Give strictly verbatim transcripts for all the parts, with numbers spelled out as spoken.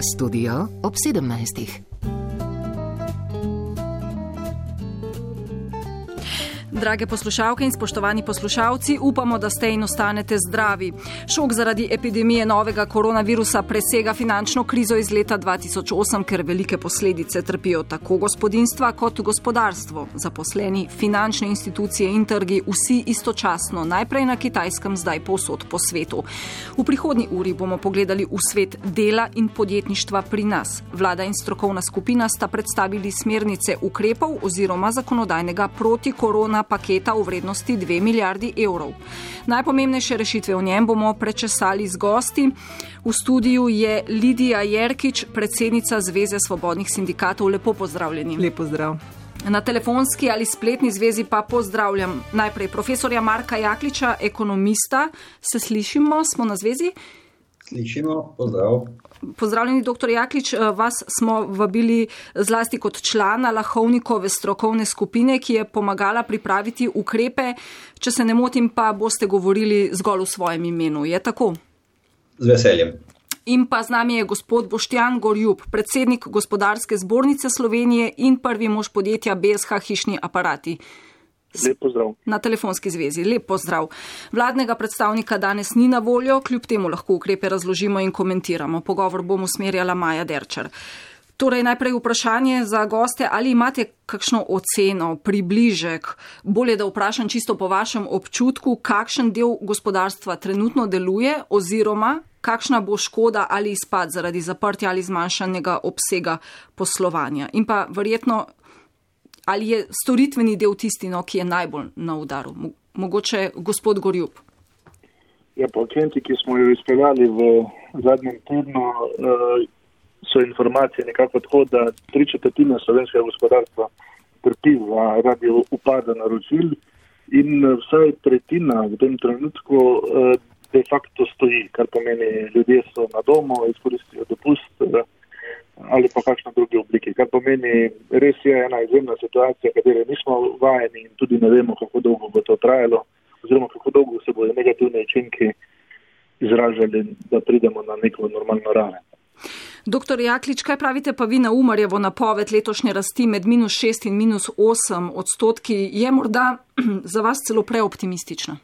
Studio ob sedemnajstih. Drage poslušalke in spoštovani poslušalci, upamo, da ste in ostanete zdravi. Šok zaradi epidemije novega koronavirusa presega finančno krizo iz leta dva tisoč osem, ker velike posledice trpijo tako gospodinjstva kot gospodarstvo, zaposleni, finančne institucije in trgi, vsi istočasno, najprej na Kitajskem, zdaj povsod po svetu. V prihodnji uri bomo pogledali v svet dela in podjetništva pri nas. Vlada in strokovna skupina sta predstavili smernice ukrepov oziroma zakonodajnega proti korona paketa v vrednosti dve milijardi evrov. Najpomembnejše rešitve v njem bomo prečesali z gosti. V studiu je Lidija Jerkič, predsednica Zveze svobodnih sindikatov. Lepo pozdravljeni. Lep pozdrav. Na telefonski ali spletni zvezi pa pozdravljam najprej profesorja Marka Jakliča, ekonomista. Se slišimo? Smo na zvezi? Slišimo, pozdrav. Pozdravljeni, doktor Jaklič, vas smo vabili zlasti kot člana Lahovnikove strokovne skupine, ki je pomagala pripraviti ukrepe. Če se ne motim, pa boste govorili zgolj v svojem imenu. Je tako? Z veseljem. In pa z nami je gospod Boštjan Gorjup, predsednik Gospodarske zbornice Slovenije in prvi mož podjetja B S H Hišni aparati. Lep pozdrav. Na telefonski zvezi. Lep pozdrav. Vladnega predstavnika danes ni na voljo, kljub temu lahko ukrepe razložimo in komentiramo. Pogovor bom usmerjala Maja Derčar. Torej najprej vprašanje za goste, ali imate kakšno oceno, približek, bolje da vprašam čisto po vašem občutku, kakšen del gospodarstva trenutno deluje oziroma kakšna bo škoda ali izpad zaradi zaprtja ali zmanjšanega obsega poslovanja. In pa verjetno, ali je storitveni del tisti, no, ki je najbolj na udaru? Mogoče gospod Gorjup. Ja, po agenti, ki smo jo izpeljali v zadnjem tednu, so informacije nekako tako, da tri četrtine slovenskega gospodarstva trpi zaradi upada naročil in vsaj tretjina v tem trenutku de facto stoji, kar pomeni, ljudje so na domu, izkoristijo dopust ali pa kakšne druge oblike, kar pomeni, res je ena izjemna situacija, katero nismo vajeni in tudi ne vemo, kako dolgo bo to trajalo, oziroma kako dolgo se bodo negativne učinki izražali, da pridemo na neko normalno raven. Doktor Jaklič, kaj pravite pa vi na Umarjevo napoved letošnje rasti med minus šest in minus osem odstotki? Je morda za vas celo preoptimistična?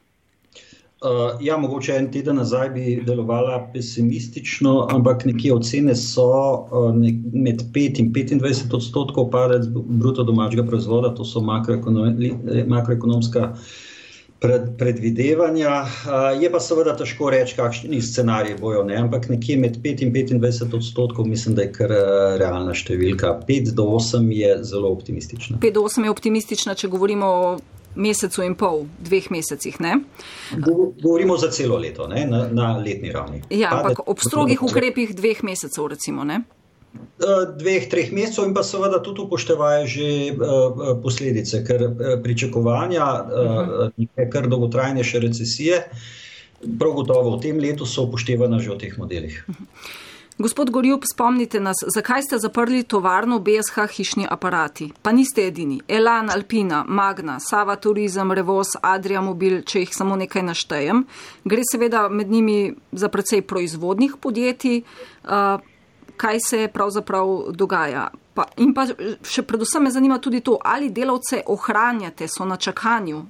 Uh, ja, mogoče en teden nazaj bi delovala pesimistično, ampak nekje ocene so uh, nek, med pet in petindvajset odstotkov padec bruto domačega proizvoda, to so makroekonom, makroekonomska pred, predvidevanja. Uh, je pa seveda težko reči, kakšni scenariji bojo, ne? Ampak nekje med pet in petindvajset odstotkov mislim, da je kar uh, realna številka. pet do osem je zelo optimistična. pet do osem je optimistična, če govorimo o mesecu in pol, dveh mesecih, ne? Govorimo za celo leto, ne? Na, na letni ravni. Ja, ampak ob strogih ukrepih dveh mesecev, recimo, ne? Dveh, treh mesecev in pa seveda tudi upoštevajo že uh, posledice, ker uh, pričakovanja uh, nekaj kar dolgotrajnejše recesije, prav gotovo v tem letu so upoštevana že v teh modelih. Gospod Gorjup, spomnite nas, zakaj ste zaprli tovarno B S H Hišni aparati? Pa niste edini. Elan, Alpina, Magna, Sava Turizem, Revoz, Adria Mobil, če jih samo nekaj naštejem. Gre seveda med njimi za precej proizvodnih podjetij. Uh, kaj se pravzaprav dogaja? Pa, in pa še predvsem me zanima tudi to, ali delavce ohranjate, so na čakanju?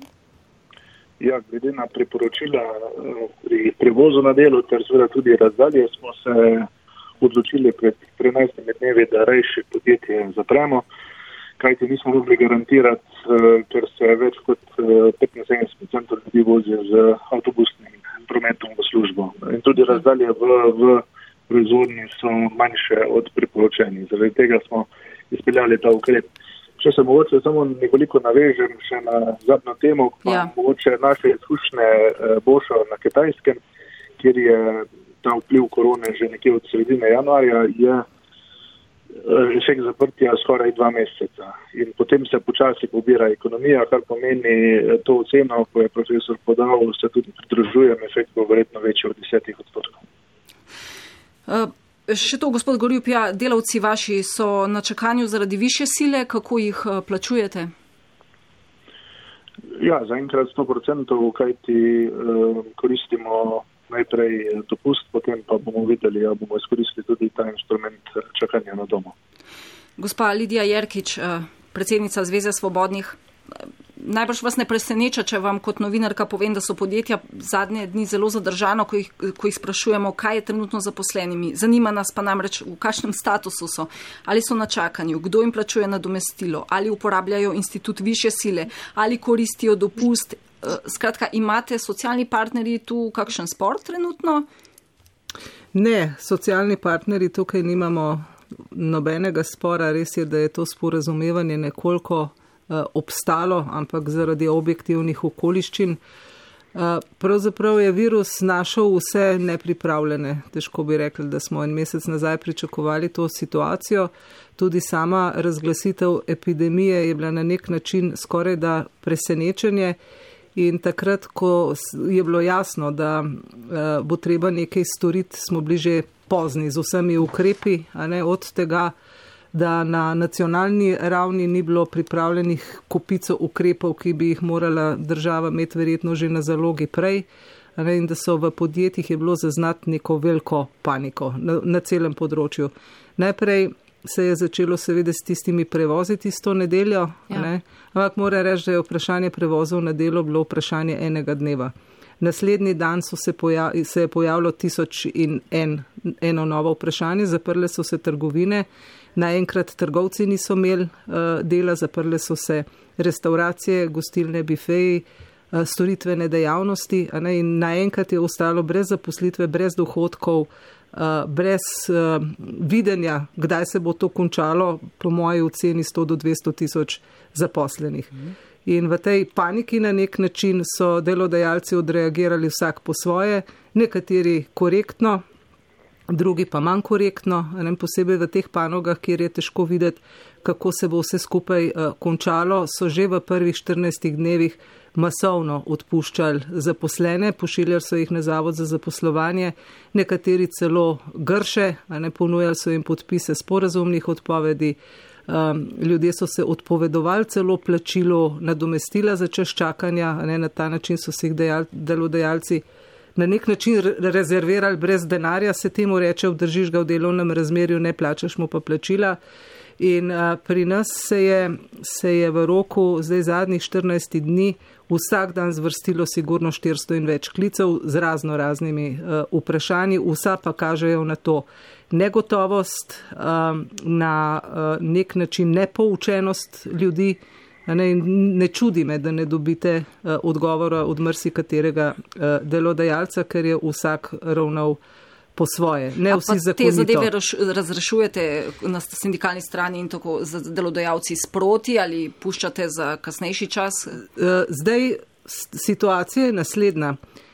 Ja, glede na priporočila pri prevozu na delo, ter seveda tudi razdalje, smo se odločili pred trinajstimi dnevi, da rejši podjetje zapremo, kajti nismo mogli garantirati, ker se več kot petinsedemdeset procentov ljudi vozi z avtobusnim prometom v službo. In tudi razdalje v, v proizvodnji so manjše od priporočenih. Zaradi tega smo izpeljali ta ukrep. Če se mogoče samo nekoliko navežem še na zadnjo temo, pa ja. mogoče naše izkušnje bošo na Kitajskem, kjer je ta vpliv korone že nekje od sredine januarja, je efekt zaprtja skoraj dva meseca. In potem se počasi pobira ekonomija, kar pomeni to oceno, ko je profesor podal, se tudi pridružujem, efekt bo verjetno večji od desetih odstotkov. Uh. Še to, gospod Gorjup, ja, delavci vaši so na čakanju zaradi višje sile, kako jih plačujete? Ja, zaenkrat sto procentov, kajti uh, koristimo najprej dopust, potem pa bomo videli, ja bomo izkoristili tudi ta instrument čakanja na domu. Gospa Lidija Jerkič, predsednica Zveze svobodnih, najbrž vas ne preseneča, če vam kot novinarka povem, da so podjetja zadnje dni zelo zadržano, ko jih, ko jih sprašujemo, kaj je trenutno zaposlenimi. Zanima nas pa namreč, v kakšnem statusu so, ali so na čakanju, kdo jim plačuje nadomestilo, ali uporabljajo institut višje sile, ali koristijo dopust. Skratka, imate socialni partnerji tu kakšen spor trenutno? Ne, socialni partnerji tukaj nimamo nobenega spora. Res je, da je to sporazumevanje nekoliko uh, obstalo, ampak zaradi objektivnih okoliščin. Uh, pravzaprav je virus našel vse nepripravljene. Težko bi rekli, da smo en mesec nazaj pričakovali to situacijo. Tudi sama razglasitev epidemije je bila na nek način skoraj da presenečenje. In takrat, ko je bilo jasno, da uh, bo treba nekaj storiti, smo bili že pozni z vsemi ukrepi, a ne od tega, da na nacionalni ravni ni bilo pripravljenih kopico ukrepov, ki bi jih morala država imeti verjetno že na zalogi prej, a ne, in da so v podjetjih je bilo zaznati neko veliko paniko na, na celem področju. Najprej se je začelo seveda s tistimi prevozi tisto nedeljo, ja. ne? Ampak mora reči, da je vprašanje prevozov na delo bilo vprašanje enega dneva. Naslednji dan so se, pojav, se je pojavilo tisoč in en, eno novo vprašanje, zaprle so se trgovine, naenkrat trgovci niso imeli uh, dela, zaprle so se restauracije, gostilne, bifeji, uh, storitvene dejavnosti, a ne? In naenkrat je ostalo brez zaposlitve, brez dohodkov, Uh, brez uh, videnja, kdaj se bo to končalo, po moji oceni sto do dvesto tisoč zaposlenih. Mm. In v tej paniki na nek način so delodajalci odreagirali vsak po svoje, nekateri korektno, drugi pa manj korektno, ne, posebej v teh panogah, kjer je težko videti, kako se bo vse skupaj uh, končalo, so že v prvih štirinajstih dnevih masovno odpuščali zaposlene, pošiljali so jih na zavod za zaposlovanje, nekateri celo grše, a ne, ponujali so jim podpise sporazumnih odpovedi, um, ljudje so se odpovedovali celo plačilo nadomestila za čas čakanja, a ne, na ta način so se jih dejal, delodajalci na nek način rezervirali brez denarja, se temu reče, obdržiš ga v delovnem razmerju, ne plačaš mu pa plačila. In a, pri nas se je, se je v roku zdaj zadnjih štirinajst dni vsak dan zvrstilo sigurno štiristo in več klicev z razno raznimi a, vprašanji, vsa pa kažejo na to negotovost, a, na a, nek način nepoučenost ljudi. Ne, ne čudi me, da ne dobite a, odgovora od marsikaterega a, delodajalca, ker je vsak ravnal po svoje, ne vsi zakonito. Te zadeve razrešujete na sindikalni strani in tako z delodajalci sproti ali puščate za kasnejši čas? Zdaj situacija je naslednja.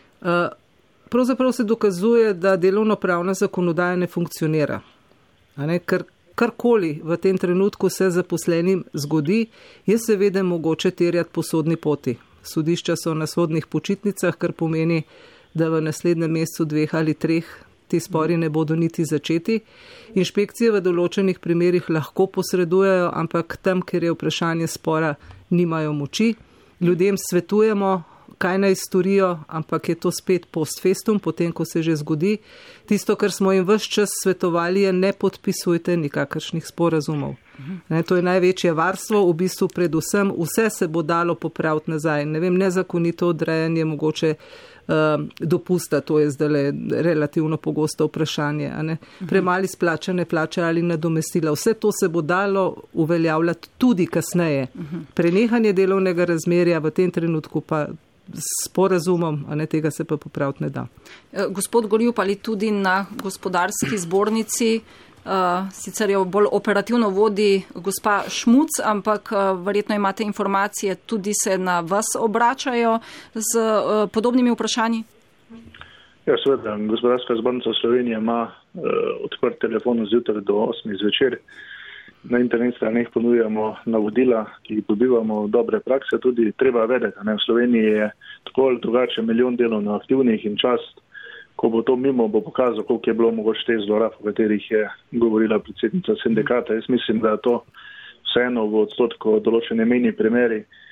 Pravzaprav se dokazuje, da delovnopravna zakonodaja ne funkcionira. A ne, ker karkoli v tem trenutku se zaposlenim zgodi, je seveda mogoče terjati po sodni poti. Sodišča so na sodnih počitnicah, kar pomeni, da v naslednjem mesecu dveh ali treh ti spori ne bodo niti začeti. Inšpekcije v določenih primerih lahko posredujejo, ampak tam, ker je vprašanje spora, nimajo moči. Ljudem svetujemo, kaj naj storijo, ampak je to spet post festum, potem, ko se že zgodi. Tisto, kar smo jim ves čas svetovali, je ne podpisujte nikakršnih sporazumov. Ne, to je največje varstvo, v bistvu predvsem vse se bo dalo popraviti nazaj. Ne vem, nezakonito odrejanje mogoče uh, dopusta, to je zdaj relativno pogosto vprašanje. A ne? Premali splačane plače ali nadomestila. Vse to se bo dalo uveljavljati tudi kasneje. Prenehanje delovnega razmerja v tem trenutku pa s sporazumom, a ne, tega se pa popraviti ne da. Gospod Gorjup, ali tudi na gospodarski zbornici, uh, sicer jo bolj operativno vodi gospa Šmuc, ampak uh, verjetno imate informacije, tudi se na vas obračajo z uh, podobnimi vprašanji? Ja, seveda, gospodarska zbornica Slovenije ima uh, odprt telefon zjutraj do osmih zvečer. Na internet straneh ponujamo navodila, ki dobivamo dobre prakse, tudi treba vedeti. Ne? V Sloveniji je tako ali drugače milijon delovno aktivnih in čas, ko bo to mimo, bo pokazal, koliko je bilo mogoče te zlorab, o katerih je govorila predsednica sindikata. Jaz mislim, da je to vseeno v odstotku določene mejni primeri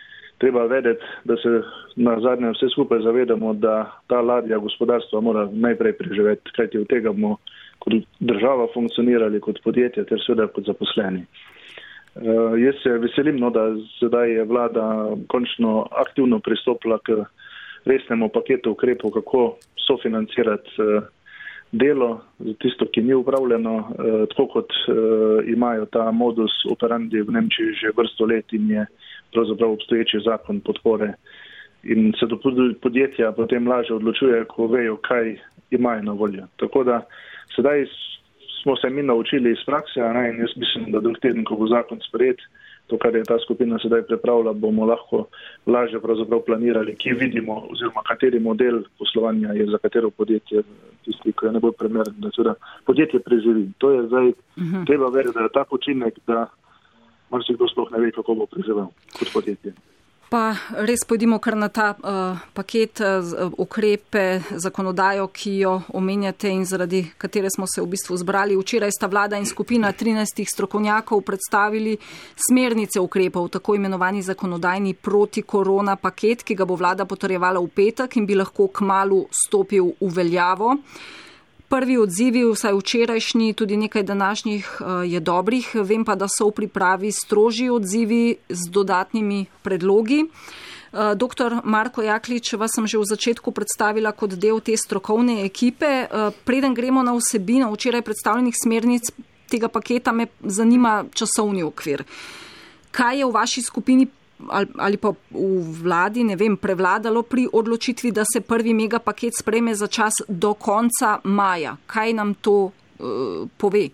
treba vedeti, da se na zadnje vse skupaj zavedamo, da ta ladja gospodarstva mora najprej preživeti, kajti od tega bomo kot država funkcionirali, kot podjetje, ter seveda kot zaposleni. Uh, jaz se veselim, no, da sedaj je vlada končno aktivno pristopila k resnemu paketu ukrepov, kako sofinancirati uh, delo za tisto, ki ni upravljeno, uh, tako kot uh, imajo ta modus operandi v Nemčiji že vrsto let in je pravzaprav obstoječi zakon podpore. In se do podjetja potem lažje odločuje, ko vejo, kaj imajo na voljo. Tako da sedaj smo se mi naučili iz prakse, ne, in jaz mislim, da drug teden, ko bo zakon sprejet, to, kar je ta skupina sedaj pripravila, bomo lahko lažje pravzaprav planirali, ki vidimo, oziroma kateri model poslovanja je za katero podjetje tisti, ki je najbolj primeren, da seveda podjetje preživi. To je zdaj uh-huh. treba verjeti, da je tak učinek, da marsikdo sploh ne ve, kako bo preživel kot podjetje. Pa res pojdimo kar na ta uh, paket uh, ukrepe, zakonodajo, ki jo omenjate in zaradi katere smo se v bistvu zbrali. Včeraj sta vlada in skupina trinajstih strokovnjakov predstavili smernice ukrepov, tako imenovani zakonodajni protikorona paket, ki ga bo vlada potrjevala v petek in bi lahko kmalu stopil v veljavo. Prvi odzivi, vsaj včerajšnji, tudi nekaj današnjih je dobrih. Vem pa, da so v pripravi strožji odzivi z dodatnimi predlogi. Doktor Marko Jaklič, vas sem že v začetku predstavila kot del te strokovne ekipe. Preden gremo na vsebino včeraj predstavljenih smernic tega paketa, me zanima časovni okvir. Kaj je v vaši skupini ali pa v vladi, ne vem, prevladalo pri odločitvi, da se prvi megapaket sprejme za čas do konca maja? Kaj nam to uh, pove?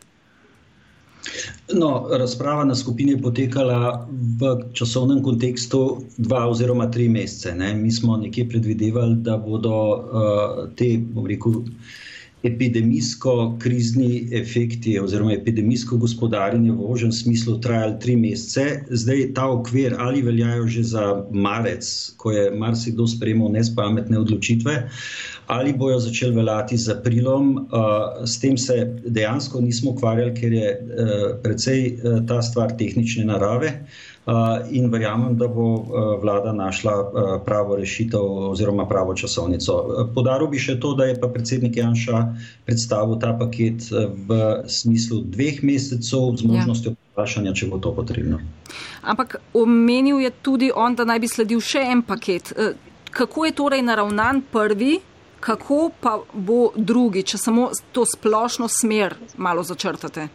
No, razprava na skupini je potekala v časovnem kontekstu dva oziroma tri mesece. Ne? Mi smo nekje predvidevali, da bodo uh, te, bom rekel, epidemijsko-krizni efekti oziroma epidemijsko gospodarjenje v ožjem smislu trajali tri mesece. Zdaj ta okvir ali veljajo že za marec, ko je marsikdo sprejemal nespametne odločitve, ali bojo začeli veljati z aprilom. S tem se dejansko nismo ukvarjali, ker je precej ta stvar tehnične narave. In verjamem, da bo vlada našla pravo rešitev oziroma pravo časovnico. Podaril bi še to, da je pa predsednik Janša predstavil ta paket v smislu dveh mesecev z možnostjo vprašanja, če bo to potrebno. Ampak omenil je tudi on, da naj bi sledil še en paket. Kako je torej naravnan prvi, kako pa bo drugi, če samo to splošno smer malo začrtate?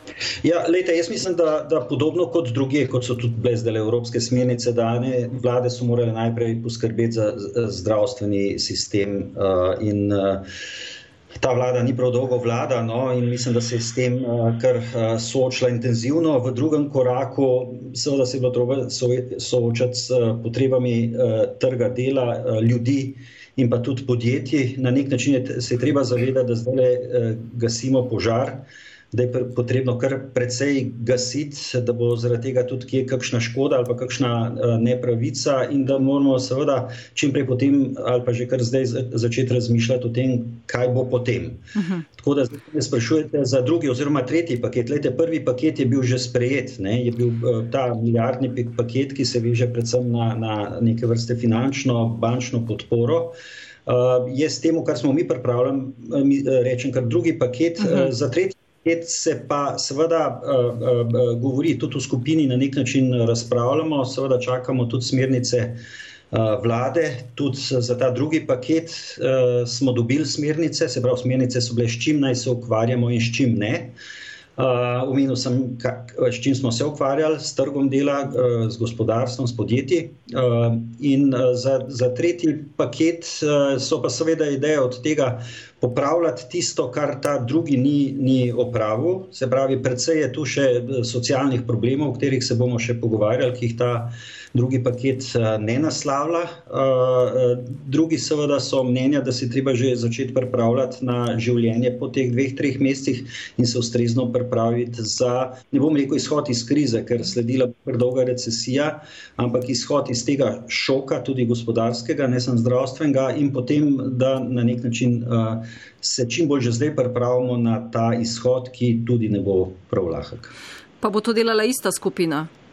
Ja, lejte, jaz mislim, da, da podobno kot druge, kot so tudi bile zdaj evropske smernice dane, vlade so morale najprej poskrbeti za zdravstveni sistem uh, in uh, ta vlada ni prav dolgo vlada, no, in mislim, da se je s tem uh, kar uh, soočila intenzivno. V drugem koraku seveda se je bilo treba soočati s uh, potrebami uh, trga dela, uh, ljudi in pa tudi podjetij. Na nek način je, se je treba zavedati, da zdaj uh, gasimo požar, da je potrebno kar precej gasiti, da bo zaradi tega tudi kje kakšna škoda ali pa kakšna nepravica in da moramo seveda čim prej potem ali pa že kar zdaj začeti razmišljati o tem, kaj bo potem. Uh-huh. Tako da zdaj me sprašujete za drugi oziroma tretji paket. Lejte, prvi paket je bil že sprejet, ne? Je bil ta milijardni paket, ki se veže predvsem na, na neke vrste finančno, bančno podporo. Uh, jaz temu, kar smo mi pripravljali, rečem kar drugi paket, uh-huh. uh, za tretji se pa seveda uh, uh, govori, tudi v skupini na nek način razpravljamo, seveda čakamo tudi smernice uh, vlade, tudi za ta drugi paket uh, smo dobili smernice, se pravi smernice so bile, s čim naj se ukvarjamo in s čim ne. Uh, omenil sem, kak, s čim smo se ukvarjali, s trgom dela, uh, z gospodarstvom, s podjetji. Uh, in uh, za, za tretji paket uh, so pa seveda ideje od tega popravljati tisto, kar ta drugi ni, ni opravil. Se pravi, predvsej je tu še socialnih problemov, o katerih se bomo še pogovarjali, ki jih ta drugi paket ne naslavlja. Drugi seveda so mnenja, da se treba že začeti pripravljati na življenje po teh dveh, treh mesecih in se ustrezno pripraviti za, ne bom rekel izhod iz krize, ker sledila predolga recesija, ampak izhod iz tega šoka, tudi gospodarskega, ne samo zdravstvenega, in potem, da na nek način uh, se čim bolj že zdaj pripravimo na ta izhod, ki tudi ne bo prav lahek. Pa bo to delala ista skupina?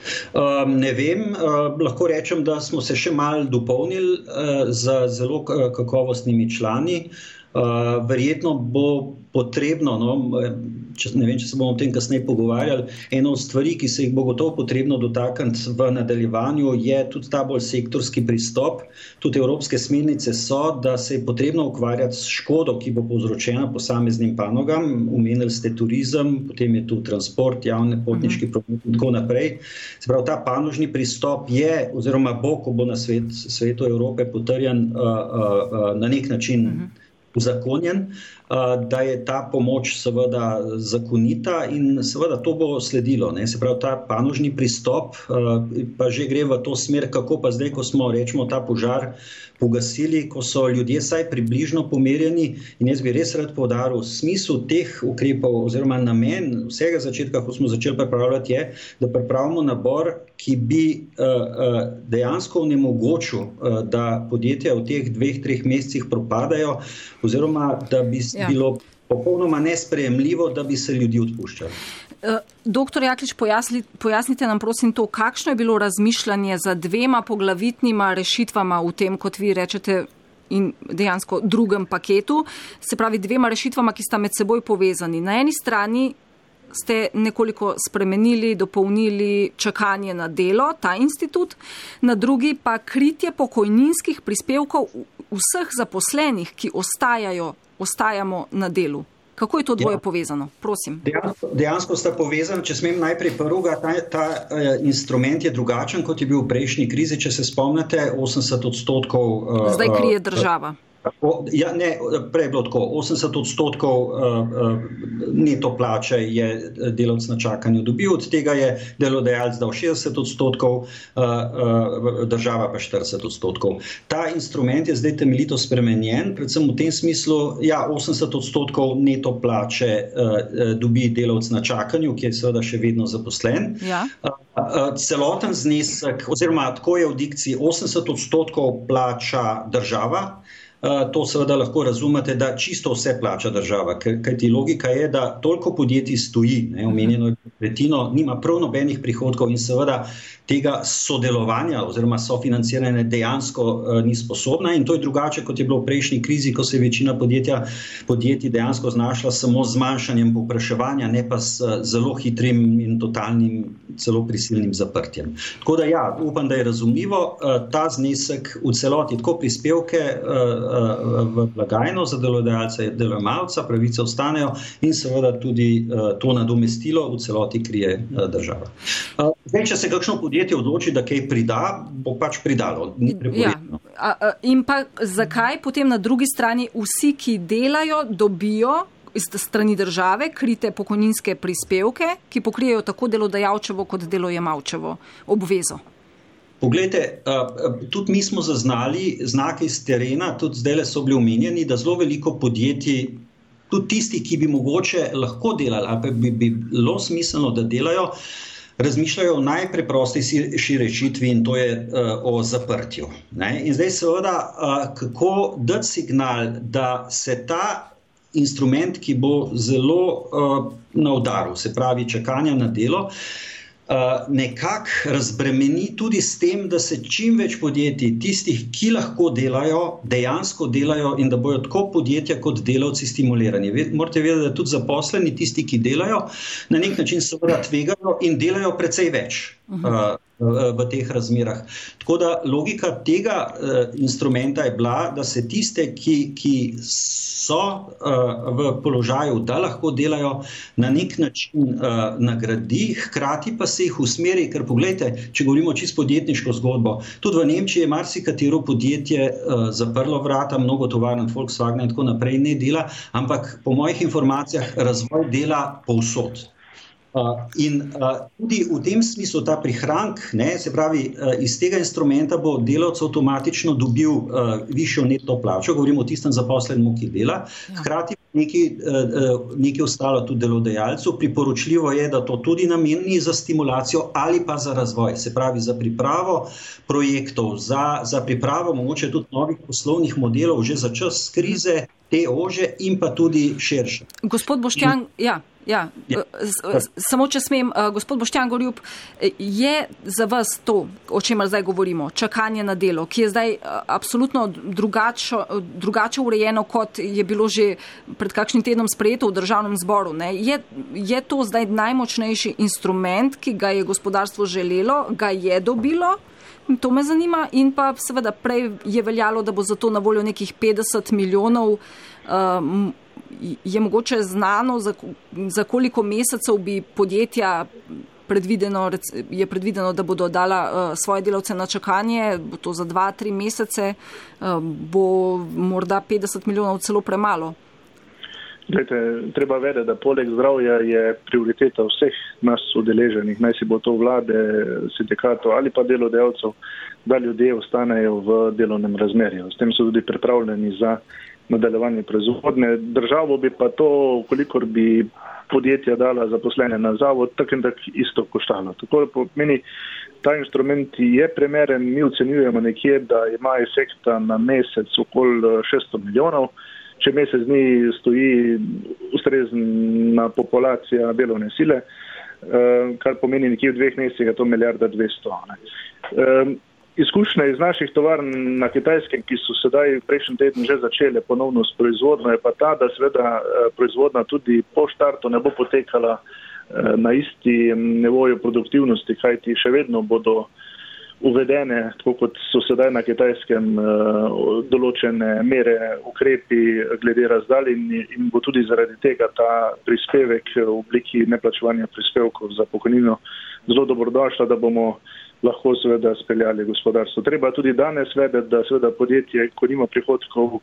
Um, ne vem, uh, lahko rečem, da smo se še malo dopolnili uh, z zelo kakovostnimi člani. Uh, verjetno bo potrebno, no, če, ne vem, če se bomo o tem kasneje pogovarjali, eno od stvari, ki se jih bo gotovo potrebno dotakniti v nadaljevanju, je tudi ta bolj sektorski pristop. Tudi evropske smernice so, da se je potrebno ukvarjati s škodo, ki bo povzročena posameznim panogam. Omenili ste turizem, potem je tu transport, javne potniški promet in tako naprej. Se pravi, ta panožni pristop je, oziroma bo, ko bo na svet, svetu Evrope potrjen uh, uh, na nek način uzakonjen, da je ta pomoč seveda zakonita in seveda to bo sledilo. Ne? Se pravi, ta panožni pristop pa že gre v to smer, kako pa zdaj, ko smo, rečemo, ta požar pogasili, ko so ljudje saj približno pomerjeni, in jaz bi res rad poudaril, smisel teh ukrepov oziroma namen vsega začetka, ko smo začeli pripravljati, je, da pripravimo nabor, ki bi uh, uh, dejansko onemogočil, uh, da podjetja v teh dveh, treh mesecih propadajo, oziroma da bi ja. bilo popolnoma nesprejemljivo, da bi se ljudi odpuščali. Doktor Jaklič, pojasni, pojasnite nam prosim to, kakšno je bilo razmišljanje za dvema poglavitnima rešitvama v tem, kot vi rečete, in dejansko drugem paketu, se pravi dvema rešitvama, ki sta med seboj povezani. Na eni strani ste nekoliko spremenili, dopolnili čakanje na delo, ta institut, na drugi pa kritje pokojninskih prispevkov vseh zaposlenih, ki ostajajo, ostajamo na delu. Kako je to dvoje ja. povezano? Prosim. Dejansko, dejansko sta povezani, če smem najprej prvega, ta, ta uh, instrument je drugačen, kot je bil v prejšnji krizi, če se spomnite, osemdeset odstotkov. Uh, Zdaj krije država. Uh, O, ja, ne, prej je bilo tako, osemdeset odstotkov uh, uh, neto plače je delavc na čakanju dobil, od tega je delodajalec dal šestdeset odstotkov, uh, uh, država pa štirideset odstotkov. Ta instrument je zdaj temeljito spremenjen, predvsem v tem smislu, ja, osemdeset odstotkov neto plače uh, dobi delavc na čakanju, ki je seveda še vedno zaposlen. Ja. Uh, uh, celoten znesek, oziroma tako je v dikciji, osemdeset odstotkov plača država. To seveda lahko razumete, da čisto vse plača država, kajti logika je, da toliko podjetij stoji, ne, omenjeno je tretjino, nima prav nobenih prihodkov in seveda tega sodelovanja oziroma sofinanciranja dejansko uh, ni sposobna, in to je drugače, kot je bilo v prejšnji krizi, ko se je večina podjetja, podjetij dejansko znašla samo z zmanjšanjem povpraševanja, ne pa s uh, zelo hitrim in totalnim, celo prisilnim zaprtjem. Tako da ja, upam, da je razumljivo, uh, ta znesek v celoti, tako prispevke uh, v blagajno za delodajalca in delojemalca, pravice ostanejo in seveda tudi uh, to nadomestilo v celoti krije uh, država. Uh, zdaj, če se kakšno podjetje odloči, da kaj prida, bo pač pridalo. Ni prepovedano. Ja. A, a, in pa zakaj potem na drugi strani vsi, ki delajo, dobijo iz strani države krite pokojninske prispevke, ki pokrijejo tako delodajalčevo kot delojemalčevo obvezo? Poglejte, tudi mi smo zaznali znake iz terena, tudi zdaj so bili omenjeni, da zelo veliko podjetij, tudi tisti, ki bi mogoče lahko delali, ali pa bi, bi bilo smiselno, da delajo, razmišljajo o najpreprostejši rešitvi, in to je uh, o zaprtju. Ne? In zdaj seveda, uh, kako dati signal, da se ta instrument, ki bo zelo uh, na udaru, se pravi čakanja na delo, Uh, nekako razbremeni tudi s tem, da se čim več podjetij, tistih, ki lahko delajo, dejansko delajo in da bojo tako podjetja kot delavci stimulirani. Morate vedeti, da tudi zaposleni, tisti, ki delajo, na nek način seveda tvegajo in delajo precej več uh, v teh razmerah. Tako da logika tega uh, instrumenta je bila, da se tiste, ki, ki so uh, v položaju, da lahko delajo, na nek način uh, nagradi, hkrati pa se jih usmeri, ker poglejte, če govorimo čisto podjetniško zgodbo, tudi v Nemčiji je marsikatero podjetje uh, zaprlo vrata, mnogo tovarn, Volkswagen in tako naprej ne dela, ampak po mojih informacijah razvoj dela povsod. Uh, in uh, tudi v tem smislu ta prihrank, ne, se pravi, uh, iz tega instrumenta bo delavec avtomatično dobil uh, višjo neto plačo, govorimo o tistem zaposlenem, ki dela, hkrati nekaj, uh, nekaj ostalo tudi delodajalcu. Priporočljivo je, da to tudi nameni za stimulacijo ali pa za razvoj, se pravi za pripravo projektov, za, za pripravo mogoče tudi novih poslovnih modelov že za čas krize, te ože in pa tudi širše. Gospod Boštjan, ja, Ja, Ja. s- samo če smem, uh, gospod Boštjan Gorjup, je za vas to, o čemer zdaj govorimo, čakanje na delo, ki je zdaj uh, absolutno drugačo, drugače urejeno, kot je bilo že pred kakšnim tednom sprejeto v državnem zboru. Ne? Je, je to zdaj najmočnejši instrument, ki ga je gospodarstvo želelo, ga je dobilo? To me zanima. In pa seveda prej je veljalo, da bo za to na voljo nekih petdeset milijonov. Um, Je mogoče znano, za, za koliko mesecev bi podjetja predvideno, je predvideno, da bodo dala uh, svoje delavce na čakanje, bo to za dva, tri mesece, uh, bo morda petdeset milijonov celo premalo? Glede, treba vedeti, da poleg zdravja je prioriteta vseh nas udeleženih, naj si bo to vlade, sindikatov ali pa delodajalcev, da ljudje ostanejo v delovnem razmerju. S tem so tudi pripravljeni za nadaljevanje proizvodne. Državo bi pa to, kolikor bi podjetja dala zaposlene na zavod, tak in tak isto koštalo. Tako da pomeni, ta inštrument je primeren, mi ocenjujemo nekje, da ima efekta na mesec okoli šeststo milijonov, če mesec dni stoji ustrezna populacija delovne sile, kar pomeni nekje v dveh mesecih je to milijarda dvesto. Izkušnje iz naših tovarn na Kitajskem, ki so sedaj prejšnji teden že začele ponovno s proizvodno, je pa ta, da seveda proizvodna tudi po štartu ne bo potekala na isti nivoju produktivnosti, kajti še vedno bodo uvedene, tako kot so sedaj na Kitajskem, določene mere, ukrepi glede razdalj in bo tudi zaradi tega ta prispevek v obliki neplačevanja prispevkov za pokojnino zelo dobrodošla, da bomo lahko seveda speljali gospodarstvo. Treba tudi danes vedeti, da seveda podjetje, ko nima prihodkov,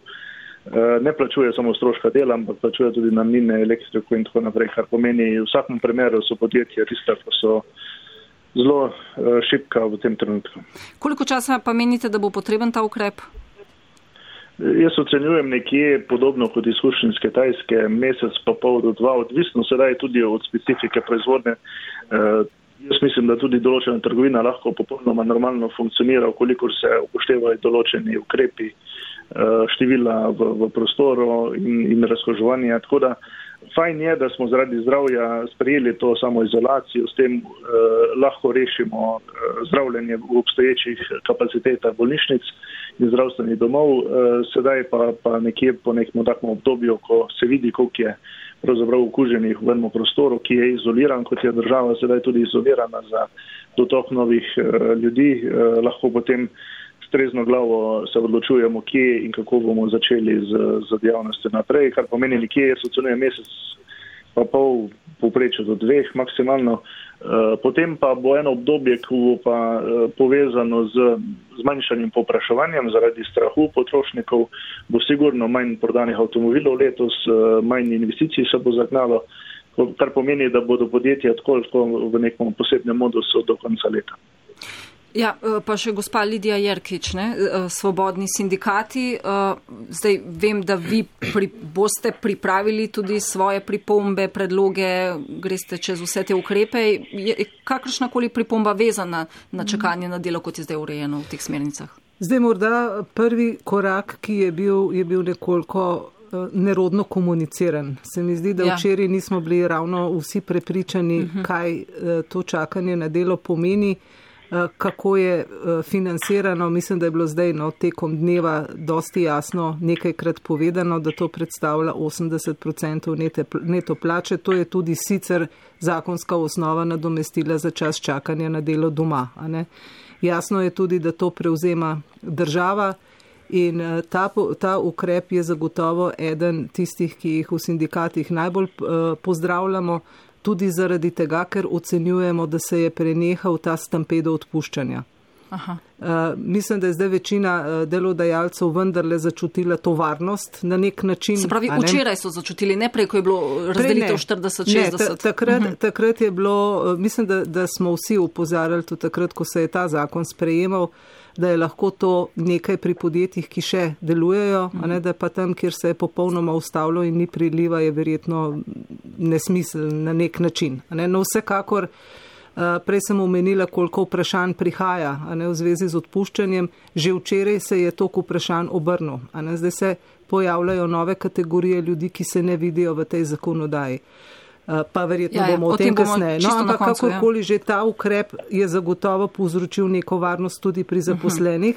ne plačuje samo stroška dela, ampak plačuje tudi najemnine, elektriko in tako naprej, kar pomeni v vsakem primeru so podjetja tista, ki so zelo šibka v tem trenutku. Koliko časa pa menite, da bo potreben ta ukrep? Jaz ocenjujem nekje podobno kot izkušnje iz Kitajske, mesec pa pol do dva, odvisno sedaj tudi od specifike proizvodne. Jaz mislim, da tudi določena trgovina lahko popolnoma normalno funkcionira, kolikor se upoštevajo določeni ukrepi števila v, v prostoru in, in razkožovanja. Tako da fajn je, da smo zaradi zdravja sprejeli to samoizolacijo, s tem eh, lahko rešimo eh, zdravljenje v obstoječih kapacitetah bolnišnic in zdravstvenih domov. Eh, sedaj pa, pa nekje po nekem takem obdobju, ko se vidi, koliko je pravzaprav okuženih v enem prostoru, ki je izoliran, kot je država sedaj tudi izolirana za dotok novih eh, ljudi, eh, lahko potem strezno glavo se odločujemo, kje in kako bomo začeli z, z dejavnostjo naprej, kar pomeni nekje, jaz ocenujem mesec pa pol, povprečju do dveh maksimalno. E, potem pa bo eno obdobje, ki bo pa e, povezano z zmanjšanjem povpraševanjem zaradi strahu potrošnikov, bo sigurno manj prodanih avtomobilov letos, e, manj investicij se bo zagnalo, kar pomeni, da bodo podjetja tako, tako v nekom posebnem modusu do konca leta. Ja, pa še gospa Lidija Jerkič, ne, svobodni sindikati. Zdaj vem, da vi pri, boste pripravili tudi svoje pripombe, predloge, greste čez vse te ukrepe. Je kakršnakoli pripomba vezana na čakanje na delo, kot je zdaj urejeno v teh smernicah? Zdaj morda prvi korak, ki je bil, je bil nekoliko nerodno komuniciran. Se mi zdi, da ja. Včeraj nismo bili ravno vsi prepričani, uh-huh. kaj to čakanje na delo pomeni, kako je financirano. Mislim, da je bilo zdaj no, tekom dneva dosti jasno nekajkrat povedano, da to predstavlja osemdeset procentov neto plače. To je tudi sicer zakonska osnova nadomestila za čas čakanja na delo doma. A ne? Jasno je tudi, da to prevzema država in ta, ta ukrep je zagotovo eden tistih, ki jih v sindikatih najbolj pozdravljamo, tudi zaradi tega, ker ocenjujemo, da se je prenehal ta stampedo odpuščanja. Aha. Uh, mislim, da je zdaj večina uh, delodajalcev vendarle začutila to varnost na nek način. Se pravi, včeraj so začutili, ne prej, ko je bilo razdelitev štirideset šestdeset. Ne, ta, takrat, uh-huh. takrat je bilo, uh, mislim, da, da smo vsi opozarjali tudi takrat, ko se je ta zakon sprejemal, da je lahko to nekaj pri podjetjih, ki še delujejo, uh-huh. a ne, da pa tam, kjer se je popolnoma ustavilo in ni priliva, je verjetno nesmisel na nek način. A ne, no, vsekakor, uh, prej sem omenila, koliko vprašanj prihaja, a ne, v zvezi z odpuščanjem. Že včeraj se je toliko vprašanj obrnil. A ne, zdaj se pojavljajo nove kategorije ljudi, ki se ne vidijo v tej zakonodaji. pa verjetno ja, ja, bomo o tem kasneje. No, ampak koncu, kakorkoli ja. že ta ukrep je zagotovo povzročil neko varnost tudi pri zaposlenih.